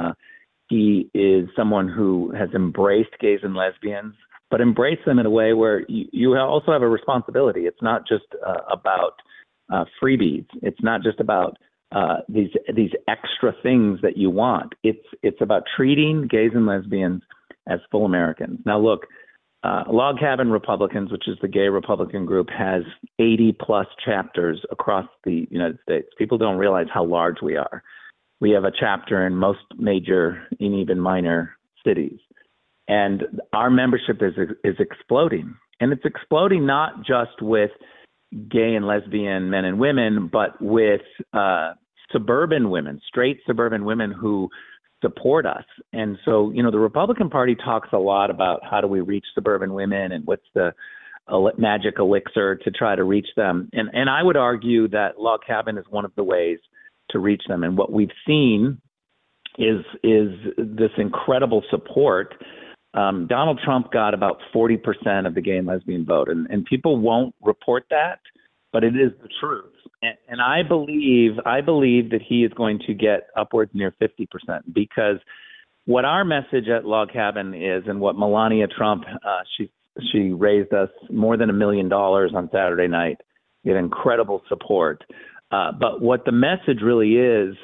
He is someone who has embraced gays and lesbians, but embraced them in a way where you also have a responsibility. It's not just about freebies. It's not just about these extra things that you want. It's about treating gays and lesbians as full Americans. Now, look, Log Cabin Republicans, which is the gay Republican group, has 80 plus chapters across the United States. People don't realize how large we are. We have a chapter in most major and even minor cities. And our membership is exploding. And it's exploding not just with gay and lesbian men and women, but with suburban women, straight suburban women who support us. And so, the Republican Party talks a lot about how do we reach suburban women and what's the magic elixir to try to reach them. And I would argue that Log Cabin is one of the ways to reach them. And what we've seen is this incredible support. Donald Trump got about 40% of the gay and lesbian vote, and people won't report that, but it is the truth. And I believe that he is going to get upwards near 50%, because what our message at Log Cabin is, and what Melania Trump, she raised us more than $1 million on Saturday night. We had incredible support. But what the message really is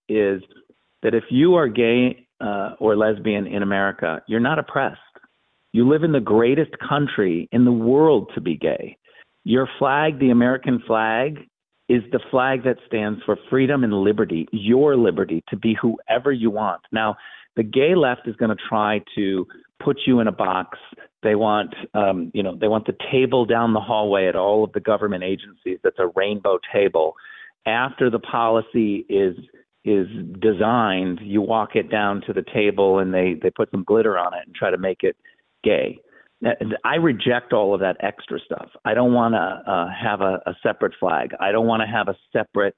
that if you are gay or lesbian in America, you're not oppressed. You live in the greatest country in the world to be gay. Your flag, the American flag, is the flag that stands for freedom and liberty, your liberty to be whoever you want. Now, the gay left is going to try to put you in a box. They want, they want the table down the hallway at all of the government agencies. That's a rainbow table. After the policy is designed, you walk it down to the table and they put some glitter on it and try to make it gay. I reject all of that extra stuff. I don't want to have a separate flag. I don't want to have a separate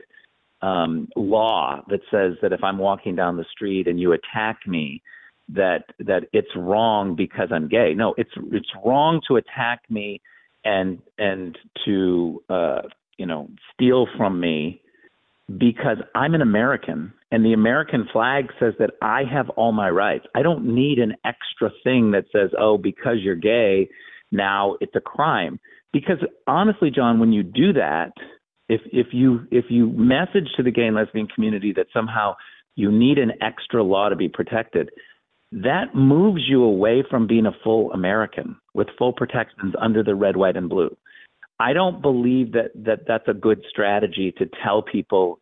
law that says that if I'm walking down the street and you attack me, that it's wrong because I'm gay. No, it's wrong to attack me and to steal from me because I'm an American, and the American flag says that I have all my rights. I don't need an extra thing that says, oh, because you're gay, now it's a crime. Because honestly, John, when you do that, if you message to the gay and lesbian community that somehow you need an extra law to be protected, that moves you away from being a full American with full protections under the red, white, and blue. I don't believe that's a good strategy to tell people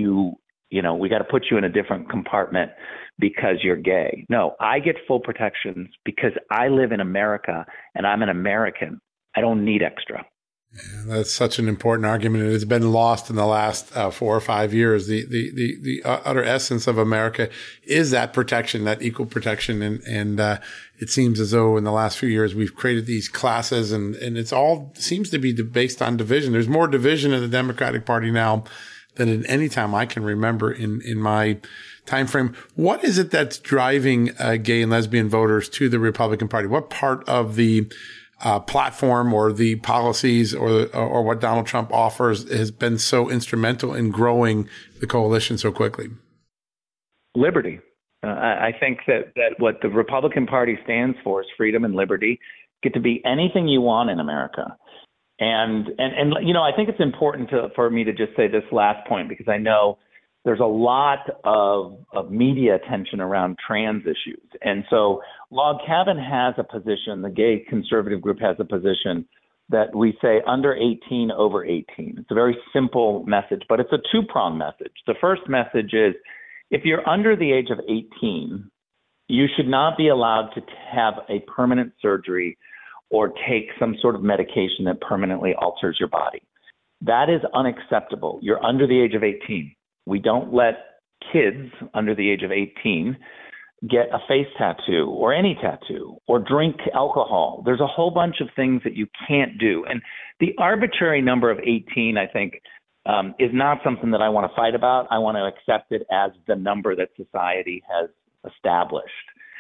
we got to put you in a different compartment because you're gay. No, I get full protections because I live in America and I'm an American. I don't need extra. That's such an important argument, and it's been lost in the last 4 or 5 years. The utter essence of America is that protection, that equal protection, and it seems as though in the last few years we've created these classes, and it's all seems to be based on division. There's more division in the Democratic Party now than at any time I can remember in my time frame. What is it that's driving gay and lesbian voters to the Republican Party? What part of the platform or the policies or what Donald Trump offers has been so instrumental in growing the coalition so quickly? Liberty. I think that what the Republican Party stands for is freedom and liberty. Get to be anything you want in America. And I think it's important for me to just say this last point, because I know there's a lot of media attention around trans issues. And so Log Cabin has a position, the gay conservative group has a position that we say under 18, over 18. It's a very simple message, but it's a two-pronged message. The first message is if you're under the age of 18, you should not be allowed to have a permanent surgery or take some sort of medication that permanently alters your body. That is unacceptable. You're under the age of 18. We don't let kids under the age of 18 get a face tattoo or any tattoo or drink alcohol. There's a whole bunch of things that you can't do. And the arbitrary number of 18, I think, is not something that I want to fight about. I want to accept it as the number that society has established.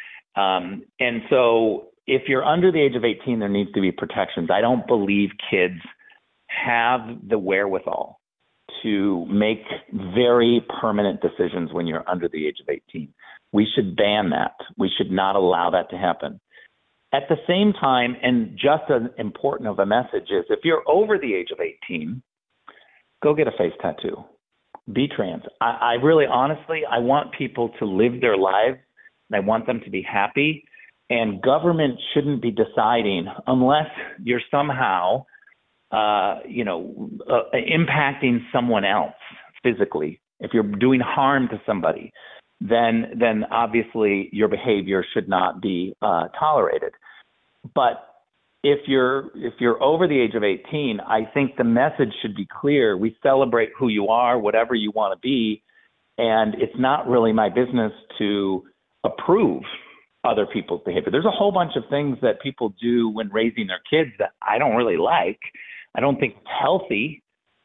And so if you're under the age of 18, there needs to be protections. I don't believe kids have the wherewithal to make very permanent decisions when you're under the age of 18. We should ban that. We should not allow that to happen. At the same time, and just as important of a message is, if you're over the age of 18, go get a face tattoo. Be trans. I really, honestly, I want people to live their lives, and I want them to be happy. And government shouldn't be deciding unless you're somehow, impacting someone else physically. If you're doing harm to somebody, then obviously your behavior should not be tolerated. But if you're over the age of 18, I think the message should be clear. We celebrate who you are, whatever you want to be, and it's not really my business to approve other people's behavior. There's a whole bunch of things that people do when raising their kids that I don't really like. I don't think it's healthy.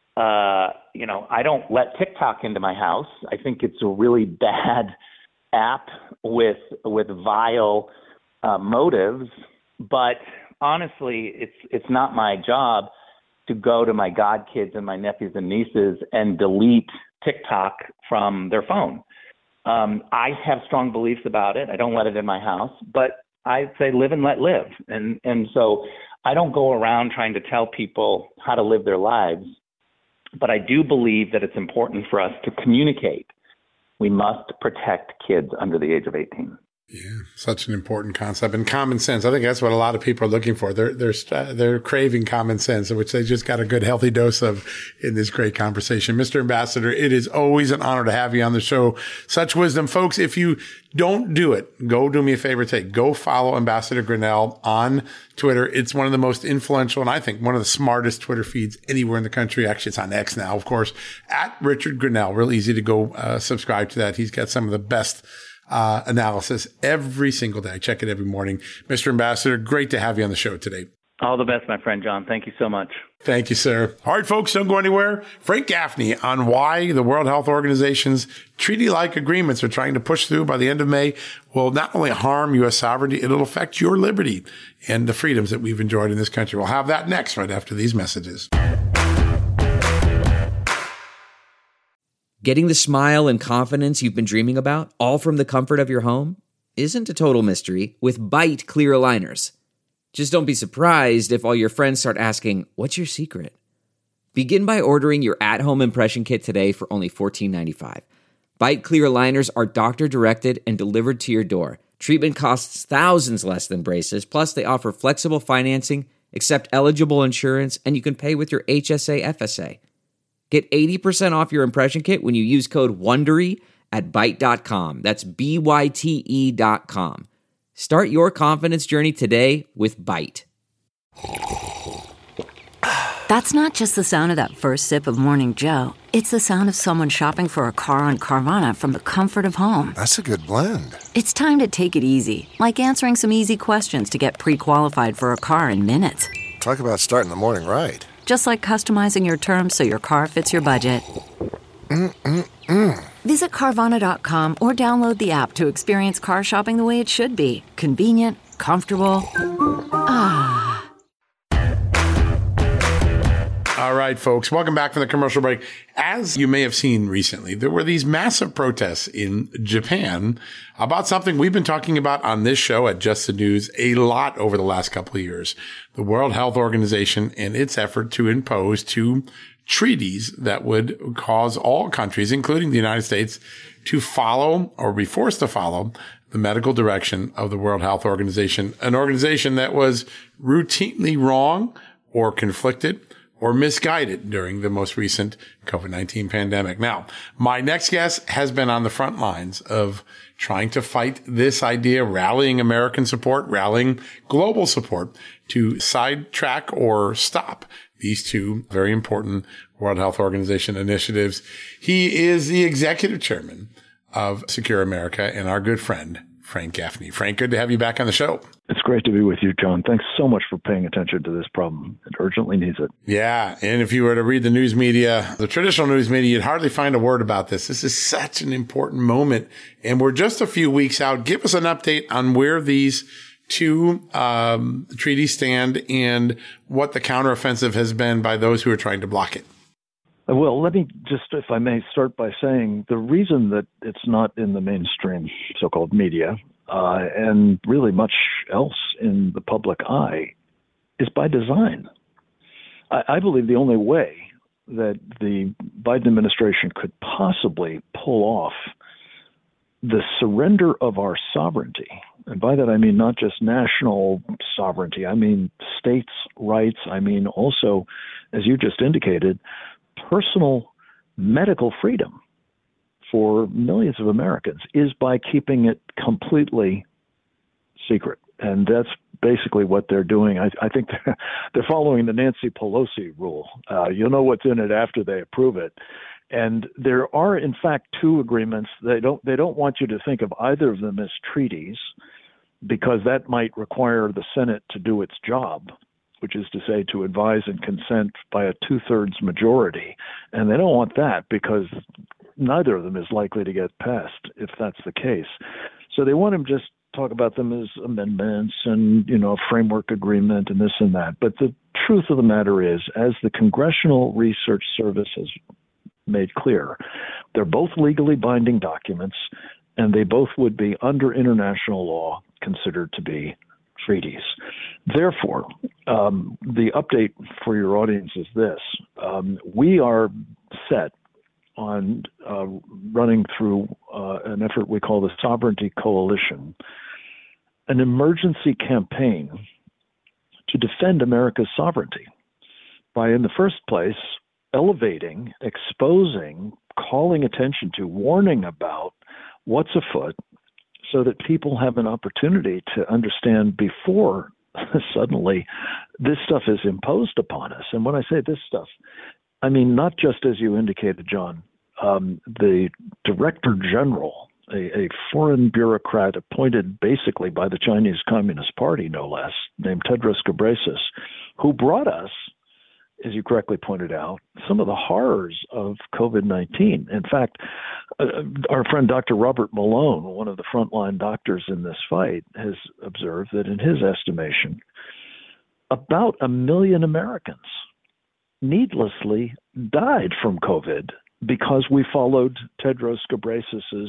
I don't let TikTok into my house. I think it's a really bad app with vile motives. But honestly, it's not my job to go to my godkids and my nephews and nieces and delete TikTok from their phone. I have strong beliefs about it. I don't let it in my house, but I say live and let live. And so I don't go around trying to tell people how to live their lives, but I do believe that it's important for us to communicate. We must protect kids under the age of 18. Yeah, such an important concept. And common sense, I think that's what a lot of people are looking for. They're craving common sense, which they just got a good, healthy dose of in this great conversation. Mr. Ambassador, it is always an honor to have you on the show. Such wisdom. Folks, if you don't do it, go do me a favor today. Go follow Ambassador Grenell on Twitter. It's one of the most influential and I think one of the smartest Twitter feeds anywhere in the country. Actually, it's on X now, of course, at Richard Grenell. Real easy to go subscribe to that. He's got some of the best analysis every single day. I check it every morning. Mr. Ambassador, great to have you on the show today. All the best, my friend John. Thank you so much. Thank you, sir. All right, folks, don't go anywhere. Frank Gaffney on why the World Health Organization's treaty-like agreements are trying to push through by the end of May will not only harm U.S. sovereignty, it'll affect your liberty and the freedoms that we've enjoyed in this country. We'll have that next, right after these messages. Getting the smile and confidence you've been dreaming about, all from the comfort of your home, isn't a total mystery with Byte clear aligners. Just don't be surprised if all your friends start asking, "What's your secret?" Begin by ordering your at-home impression kit today for only $14.95. Byte clear aligners are doctor-directed and delivered to your door. Treatment costs thousands less than braces, plus they offer flexible financing, accept eligible insurance, and you can pay with your HSA FSA. Get 80% off your impression kit when you use code WONDERY at Byte.com. That's BYTE.com. Start your confidence journey today with Byte. That's not just the sound of that first sip of Morning Joe. It's the sound of someone shopping for a car on Carvana from the comfort of home. That's a good blend. It's time to take it easy, like answering some easy questions to get pre-qualified for a car in minutes. Talk about starting the morning right. Just like customizing your terms so your car fits your budget. Visit Carvana.com or download the app to experience car shopping the way it should be. Convenient, comfortable. All right, folks, welcome back from the commercial break. As you may have seen recently, there were these massive protests in Japan about something we've been talking about on this show at Just the News a lot over the last couple of years. The World Health Organization and its effort to impose two treaties that would cause all countries, including the United States, to follow or be forced to follow the medical direction of the World Health Organization, an organization that was routinely wrong or conflicted or misguided during the most recent COVID-19 pandemic. Now, my next guest has been on the front lines of trying to fight this idea, rallying American support, rallying global support to sidetrack or stop these two very important World Health Organization initiatives. He is the executive chairman of Secure America and our good friend, Frank Gaffney. Frank, good to have you back on the show. It's great to be with you, John. Thanks so much for paying attention to this problem. It urgently needs it. Yeah. And if you were to read the news media, the traditional news media, you'd hardly find a word about this. This is such an important moment. And we're just a few weeks out. Give us an update on where these two treaties stand and what the counteroffensive has been by those who are trying to block it. Well, let me just, if I may, start by saying the reason that it's not in the mainstream so-called media and really much else in the public eye is by design. I believe the only way that the Biden administration could possibly pull off the surrender of our sovereignty, and by that I mean not just national sovereignty, I mean states' rights, I mean also, as you just indicated, personal medical freedom for millions of Americans, is by keeping it completely secret. And that's basically what they're doing. I think they're following the Nancy Pelosi rule. You'll know what's in it after they approve it. And there are, in fact, two agreements. They don't want you to think of either of them as treaties, because that might require the Senate to do its job, which is to say to advise and consent by a 2/3 majority. And they don't want that because neither of them is likely to get passed if that's the case. So they want to just talk about them as amendments and, a framework agreement and this and that. But the truth of the matter is, as the Congressional Research Service has made clear, they're both legally binding documents, and they both would be under international law considered to be treaties. Therefore, the update for your audience is this. We are set on running through an effort we call the Sovereignty Coalition, an emergency campaign to defend America's sovereignty by, in the first place, elevating, exposing, calling attention to, warning about what's afoot, so that people have an opportunity to understand before suddenly this stuff is imposed upon us. And when I say this stuff, I mean not just as you indicated, John, the Director General, a foreign bureaucrat appointed basically by the Chinese Communist Party, no less, named Tedros Ghebreyesus, who brought us, as you correctly pointed out, some of the horrors of COVID-19. In fact, our friend Dr. Robert Malone, one of the frontline doctors in this fight, has observed that in his estimation, about 1 million Americans needlessly died from COVID because we followed Tedros Ghebreyesus's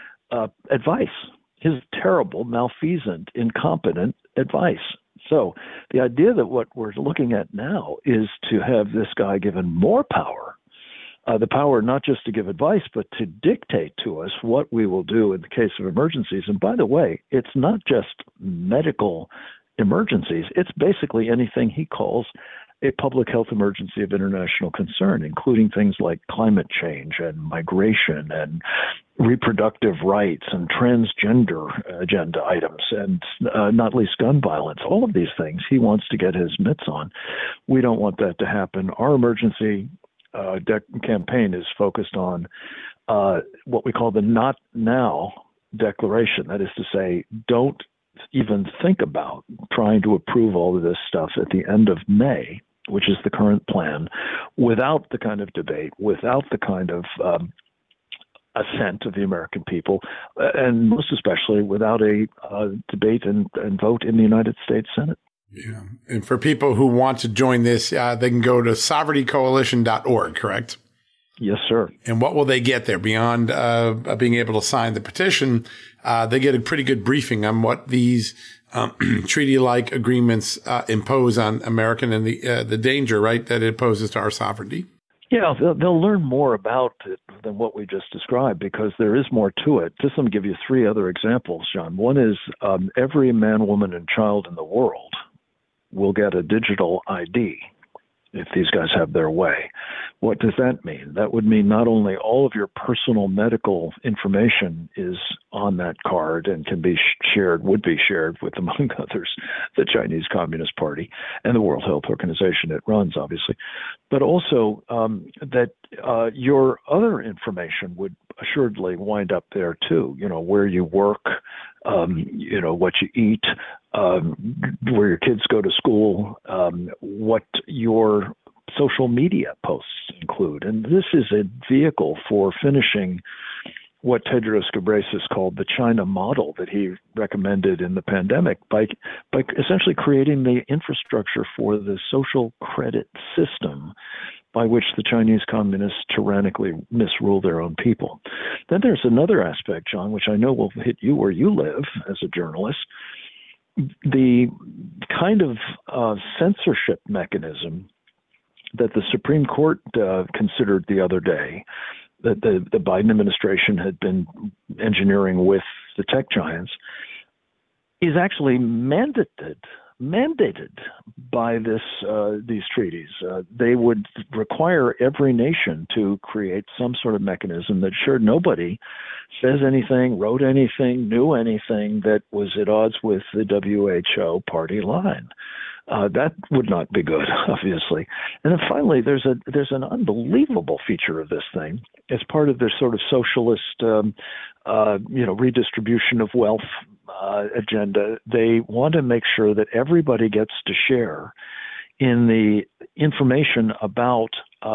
advice, his terrible, malfeasant, incompetent advice. So the idea that what we're looking at now is to have this guy given more power, the power not just to give advice, but to dictate to us what we will do in the case of emergencies. And by the way, it's not just medical emergencies. It's basically anything he calls a public health emergency of international concern, including things like climate change and migration and reproductive rights and transgender agenda items, and not least gun violence. All of these things he wants to get his mitts on. We don't want that to happen. Our emergency campaign is focused on what we call the Not Now declaration. That is to say, don't even think about trying to approve all of this stuff at the end of May, which is the current plan, without the kind of debate, without the kind of assent of the American people, and most especially without a debate and vote in the United States Senate. Yeah. And for people who want to join this, they can go to sovereigntycoalition.org, correct? Yes, sir. And what will they get there beyond being able to sign the petition? They get a pretty good briefing on what these treaty-like agreements impose on American and the danger, right, that it poses to our sovereignty. Yeah, they'll learn more about it than what we just described, because there is more to it. Just let me give you three other examples, John. One is every man, woman, and child in the world will get a digital ID if these guys have their way. What does that mean? That would mean not only all of your personal medical information is on that card and can be shared, would be shared with, among others, the Chinese Communist Party and the World Health Organization it runs, obviously, but also that your other information would assuredly wind up there too. You know, where you work, you know, what you eat, where your kids go to school, what your social media posts include. And this is a vehicle for finishing what Tedros Ghebreyesus called the China model that he recommended in the pandemic by essentially creating the infrastructure for the social credit system by which the Chinese communists tyrannically misrule their own people. Then there's another aspect, John, which I know will hit you where you live as a journalist. The kind of censorship mechanism that the Supreme Court considered the other day, that the Biden administration had been engineering with the tech giants, is actually mandated by these treaties. They would require every nation to create some sort of mechanism that sure nobody says anything, wrote anything, knew anything that was at odds with the WHO party line. That would not be good, obviously. And then finally, there's an unbelievable feature of this thing as part of their sort of socialist, redistribution of wealth agenda. They want to make sure that everybody gets to share in the information about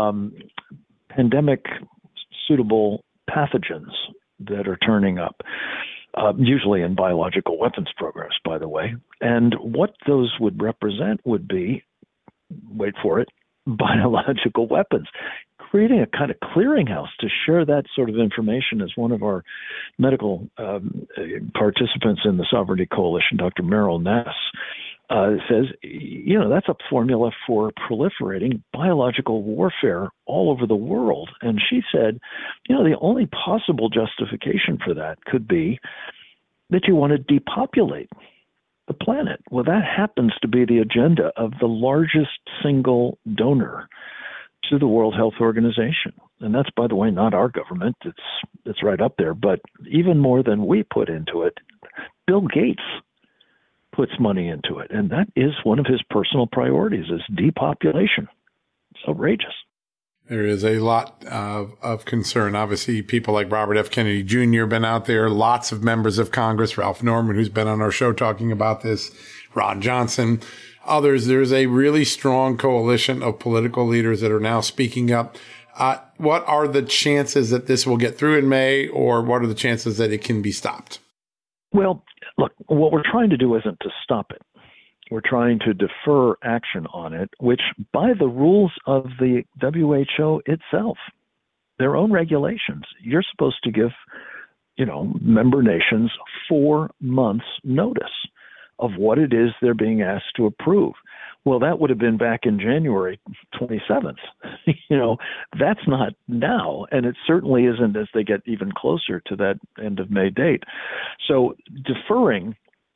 pandemic suitable pathogens that are turning up. Usually in biological weapons programs, by the way. And what those would represent would be, wait for it, biological weapons. Creating a kind of clearinghouse to share that sort of information, as one of our medical participants in the Sovereignty Coalition, Dr. Meryl Nass, says, that's a formula for proliferating biological warfare all over the world. And she said, the only possible justification for that could be that you want to depopulate the planet. Well, that happens to be the agenda of the largest single donor to the World Health Organization. And that's, by the way, not our government. It's right up there. But even more than we put into it, Bill Gates puts money into it. And that is one of his personal priorities, is depopulation. It's outrageous. There is a lot of concern. Obviously, people like Robert F. Kennedy Jr. have been out there. Lots of members of Congress, Ralph Norman, who's been on our show talking about this, Ron Johnson, others. There's a really strong coalition of political leaders that are now speaking up. What are the chances that this will get through in May, or what are the chances that it can be stopped? Well, look, what we're trying to do isn't to stop it. We're trying to defer action on it, which by the rules of the WHO itself, their own regulations, you're supposed to give, member nations 4 months notice of what it is they're being asked to approve. Well, that would have been back in January 27th. That's not now, and it certainly isn't as they get even closer to that end of May date. So deferring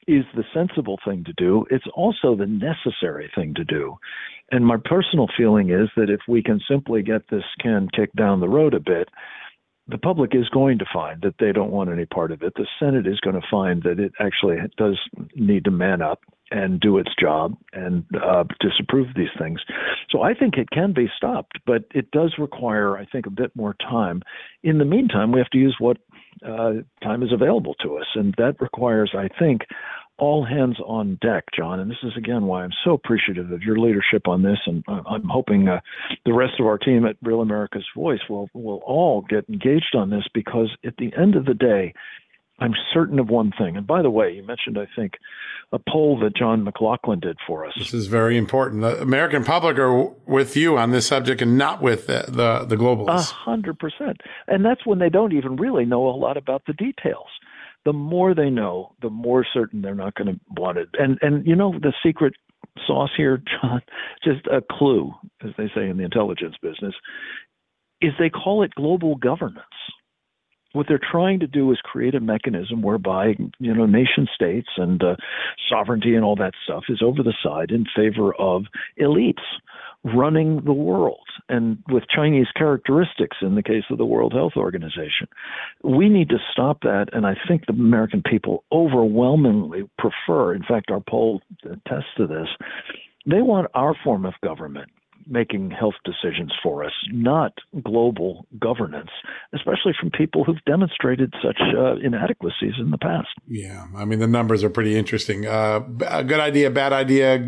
is the sensible thing to do. It's also the necessary thing to do. And my personal feeling is that if we can simply get this can kicked down the road a bit, the public is going to find that they don't want any part of it. The Senate is going to find that it actually does need to man up and do its job and disapprove these things. So I think it can be stopped, but it does require, I think, a bit more time. In the meantime, we have to use what time is available to us, and that requires, I think, all hands on deck, John. And this is, again, why I'm so appreciative of your leadership on this. And I'm hoping the rest of our team at Real America's Voice will all get engaged on this, because at the end of the day, I'm certain of one thing. And by the way, you mentioned, I think, a poll that John McLaughlin did for us. This is very important. The American public are with you on this subject and not with the globalists. 100%. And that's when they don't even really know a lot about the details. The more they know, the more certain they're not going to want it. And you know, the secret sauce here, John, just a clue, as they say in the intelligence business, is they call it global governance. What they're trying to do is create a mechanism whereby, you know, nation states and sovereignty and all that stuff is over the side in favor of elites running the world, and with Chinese characteristics in the case of the World Health Organization. We need to stop that, and I think the American people overwhelmingly prefer, in fact, our poll attests to this, they want our form of government making health decisions for us, not global governance, especially from people who've demonstrated such inadequacies in the past. Yeah, I mean, the numbers are pretty interesting. Good idea, bad idea,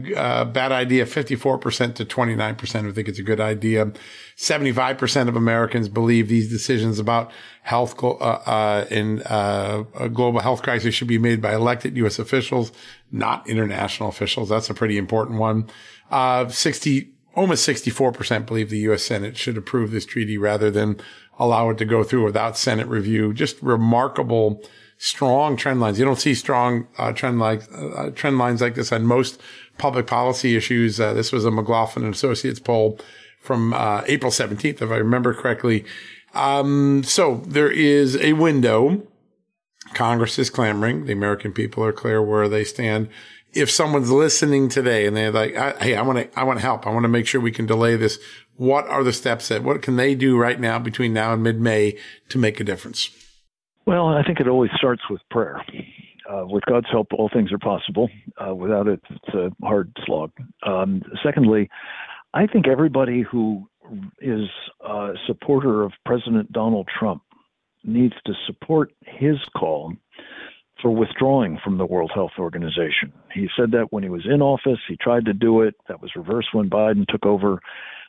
54% to 29% who think it's a good idea. 75% of Americans believe these decisions about health in a global health crisis should be made by elected U.S. officials, not international officials. That's a pretty important one. Almost 64% believe the U.S. Senate should approve this treaty rather than allow it to go through without Senate review. Just remarkable, strong trend lines. You don't see strong trend lines like this on most public policy issues. This was a McLaughlin and Associates poll from April 17th, if I remember correctly. So there is a window. Congress is clamoring. The American people are clear where they stand. If someone's listening today and they're like, hey, I want to help. I want to make sure we can delay this. What are the steps what can they do right now between now and mid-May to make a difference? Well, I think it always starts with prayer. With God's help, all things are possible. Without it, it's a hard slog. Secondly, I think everybody who is a supporter of President Donald Trump needs to support his call for withdrawing from the World Health Organization. He said that when he was in office. He tried to do it. That was reversed when Biden took over.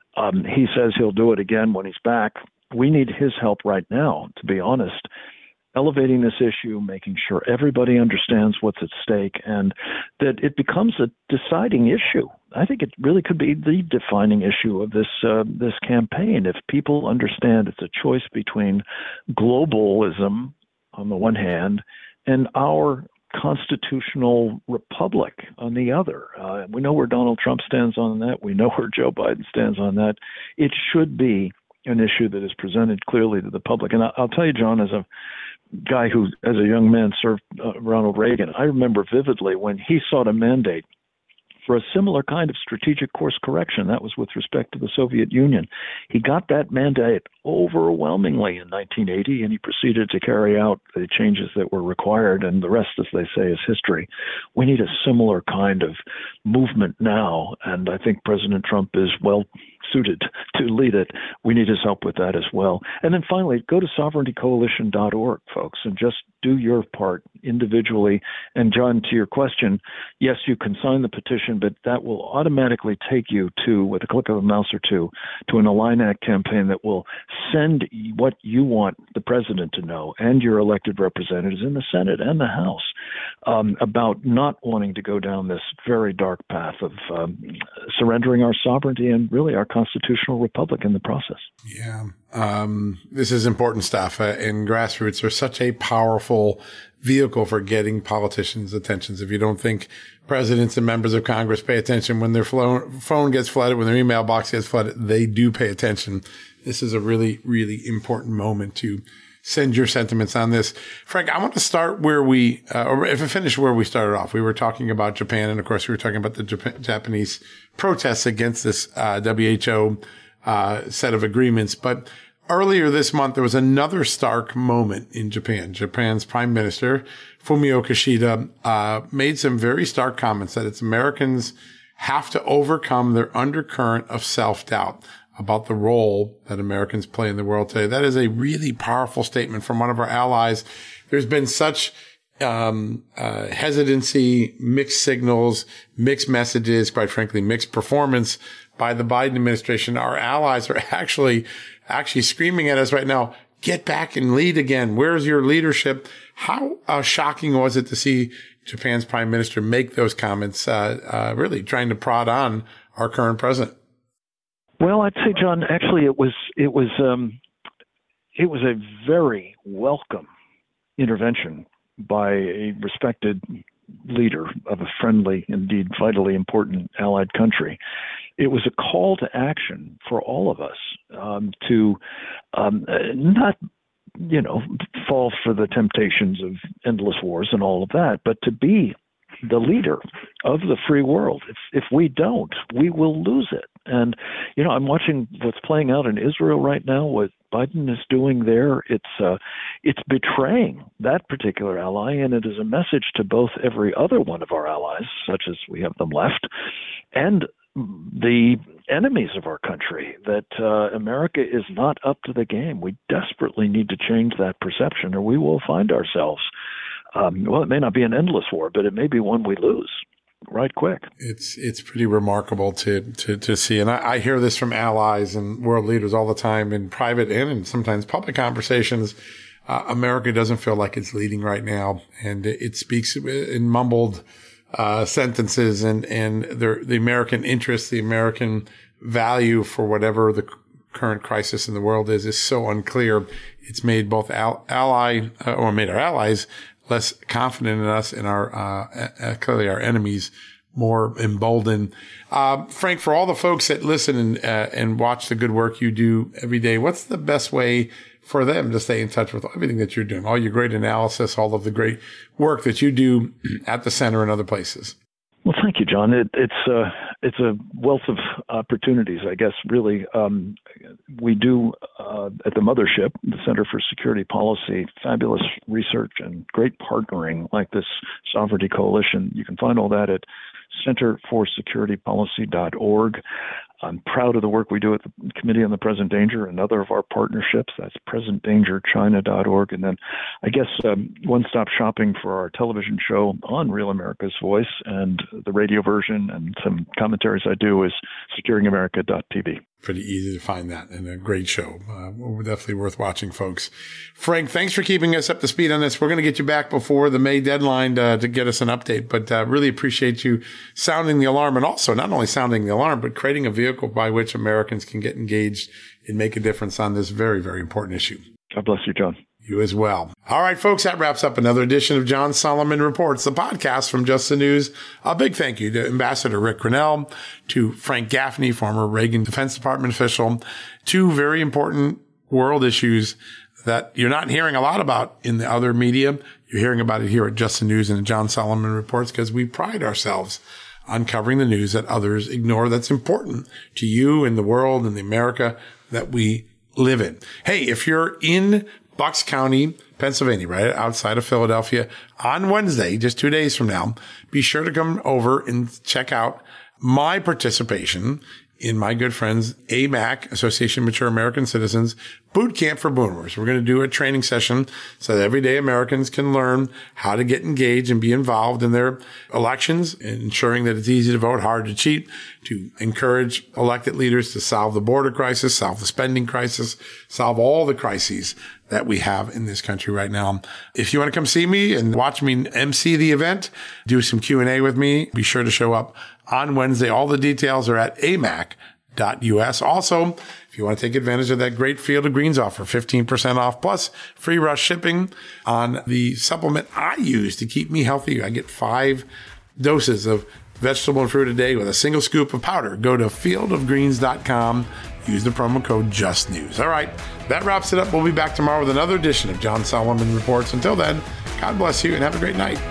He says he'll do it again when he's back. We need his help right now, to be honest, elevating this issue, making sure everybody understands what's at stake, and that it becomes a deciding issue. I think it really could be the defining issue of this campaign. If people understand it's a choice between globalism on the one hand and our constitutional republic on the other. We know where Donald Trump stands on that. We know where Joe Biden stands on that. It should be an issue that is presented clearly to the public. And I'll tell you, John, as a guy who, as a young man, served Ronald Reagan, I remember vividly when he sought a mandate for a similar kind of strategic course correction. That was with respect to the Soviet Union. He got that mandate overwhelmingly in 1980, and he proceeded to carry out the changes that were required, and the rest, as they say, is history. We need a similar kind of movement now, and I think President Trump is well suited to lead it. We need his help with that as well. And then finally, go to sovereigntycoalition.org, folks, and just do your part individually. And John, to your question, yes, you can sign the petition, but that will automatically take you to, with a click of a mouse or two, to an Align Act campaign that will send what you want the president to know and your elected representatives in the Senate and the House about not wanting to go down this very dark path of surrendering our sovereignty and really our constitutional republic in the process. Yeah. This is important stuff. And grassroots are such a powerful vehicle for getting politicians' attentions. If you don't think presidents and members of Congress pay attention when their phone gets flooded, when their email box gets flooded, they do pay attention. This is a really, really important moment to send your sentiments on this. Frank, I want to start where or if I finish where we started off. We were talking about Japan, and of course we were talking about the Japanese protests against this WHO set of agreements. But earlier this month, there was another stark moment in Japan. Japan's Prime Minister, Fumio Kishida, made some very stark comments that its Americans have to overcome their undercurrent of self-doubt about the role that Americans play in the world today. That is a really powerful statement from one of our allies. There's been such hesitancy, mixed signals, mixed messages, quite frankly, mixed performance by the Biden administration. Our allies are actually screaming at us right now, get back and lead again. Where's your leadership? How shocking was it to see Japan's prime minister make those comments, really trying to prod on our current president? Well, I'd say, John, actually, it was a very welcome intervention by a respected leader of a friendly, indeed vitally important allied country. It was a call to action for all of us to not, fall for the temptations of endless wars and all of that, but to be the leader of the free world. If we don't, we will lose it. And, I'm watching what's playing out in Israel right now, what Biden is doing there. It's betraying that particular ally, and it is a message to both every other one of our allies, such as we have them left, and the enemies of our country, that America is not up to the game. We desperately need to change that perception, or we will find ourselves it may not be an endless war, but it may be one we lose right quick. It's pretty remarkable to see. And I hear this from allies and world leaders all the time in private and in sometimes public conversations. America doesn't feel like it's leading right now. And it speaks in mumbled sentences, and the American interest, the American value for whatever the current crisis in the world is so unclear. It's made both made our allies less confident in us, and clearly our enemies more emboldened. Frank, for all the folks that listen and watch the good work you do every day, what's the best way for them to stay in touch with everything that you're doing, all your great analysis, all of the great work that you do at the center and other places? Well, thank you, John. It's a wealth of opportunities, I guess, really. We do, at the mothership, the Center for Security Policy, fabulous research and great partnering like this Sovereignty Coalition. You can find all that at centerforsecuritypolicy.org. I'm proud of the work we do at the Committee on the Present Danger and other of our partnerships. That's presentdangerchina.org. And then I guess one-stop shopping for our television show on Real America's Voice, and the radio version and some commentaries I do is securingamerica.tv. Pretty easy to find that, and a great show. Definitely worth watching, folks. Frank, thanks for keeping us up to speed on this. We're going to get you back before the May deadline to get us an update, but really appreciate you sounding the alarm, and also not only sounding the alarm, but creating a vehicle by which Americans can get engaged and make a difference on this very, very important issue. God bless you, John. You as well. All right, folks, that wraps up another edition of John Solomon Reports, the podcast from Just the News. A big thank you to Ambassador Rick Grenell, to Frank Gaffney, former Reagan Defense Department official, two very important world issues that you're not hearing a lot about in the other media. You're hearing about it here at Just the News and at John Solomon Reports, because we pride ourselves on covering the news that others ignore that's important to you and the world and the America that we live in. Hey, if you're in Bucks County, Pennsylvania, right outside of Philadelphia, on Wednesday, just 2 days from now, be sure to come over and check out my participation in my good friends AMAC, Association of Mature American Citizens, Boot Camp for Boomers. We're going to do a training session so that everyday Americans can learn how to get engaged and be involved in their elections, ensuring that it's easy to vote, hard to cheat, to encourage elected leaders to solve the border crisis, solve the spending crisis, solve all the crises that we have in this country right now. If you want to come see me and watch me MC the event, do some Q&A with me, be sure to show up on Wednesday. All the details are at amac.us. Also, if you want to take advantage of that great Field of Greens offer, 15% off plus free rush shipping on the supplement I use to keep me healthy. I get 5 doses of vegetable and fruit a day with a single scoop of powder. Go to fieldofgreens.com Use the promo code JUSTNEWS. All right, that wraps it up. We'll be back tomorrow with another edition of John Solomon Reports. Until then, God bless you and have a great night.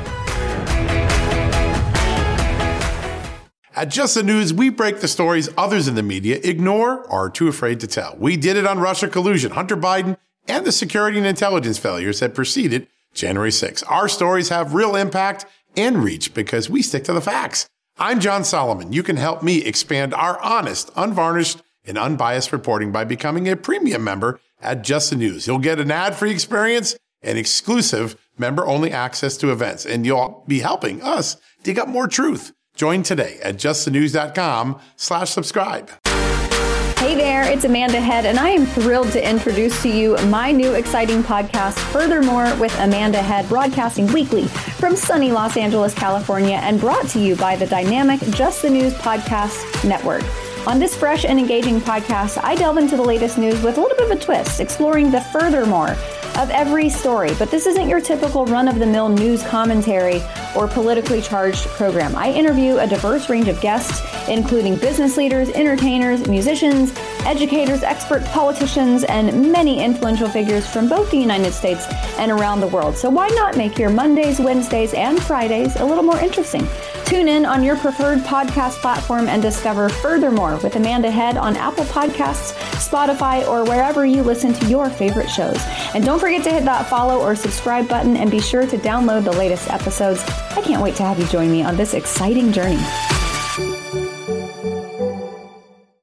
At Just the News, we break the stories others in the media ignore or are too afraid to tell. We did it on Russia collusion, Hunter Biden, and the security and intelligence failures that preceded January 6th. Our stories have real impact and reach because we stick to the facts. I'm John Solomon. You can help me expand our honest, unvarnished, and unbiased reporting by becoming a premium member at Just the News. You'll get an ad-free experience and exclusive member-only access to events, and you'll be helping us dig up more truth. Join today at justthenews.com/subscribe. Hey there, it's Amanda Head, and I am thrilled to introduce to you my new exciting podcast, Furthermore with Amanda Head, broadcasting weekly from sunny Los Angeles, California, and brought to you by the dynamic Just the News Podcast Network. On this fresh and engaging podcast, I delve into the latest news with a little bit of a twist, exploring the furthermore of every story. But this isn't your typical run-of-the-mill news commentary or politically charged program. I interview a diverse range of guests, including business leaders, entertainers, musicians, educators, experts, politicians, and many influential figures from both the United States and around the world. So why not make your Mondays, Wednesdays, and Fridays a little more interesting? Tune in on your preferred podcast platform and discover Furthermore with Amanda Head on Apple Podcasts, Spotify, or wherever you listen to your favorite shows. And don't forget to hit that follow or subscribe button and be sure to download the latest episodes. I can't wait to have you join me on this exciting journey.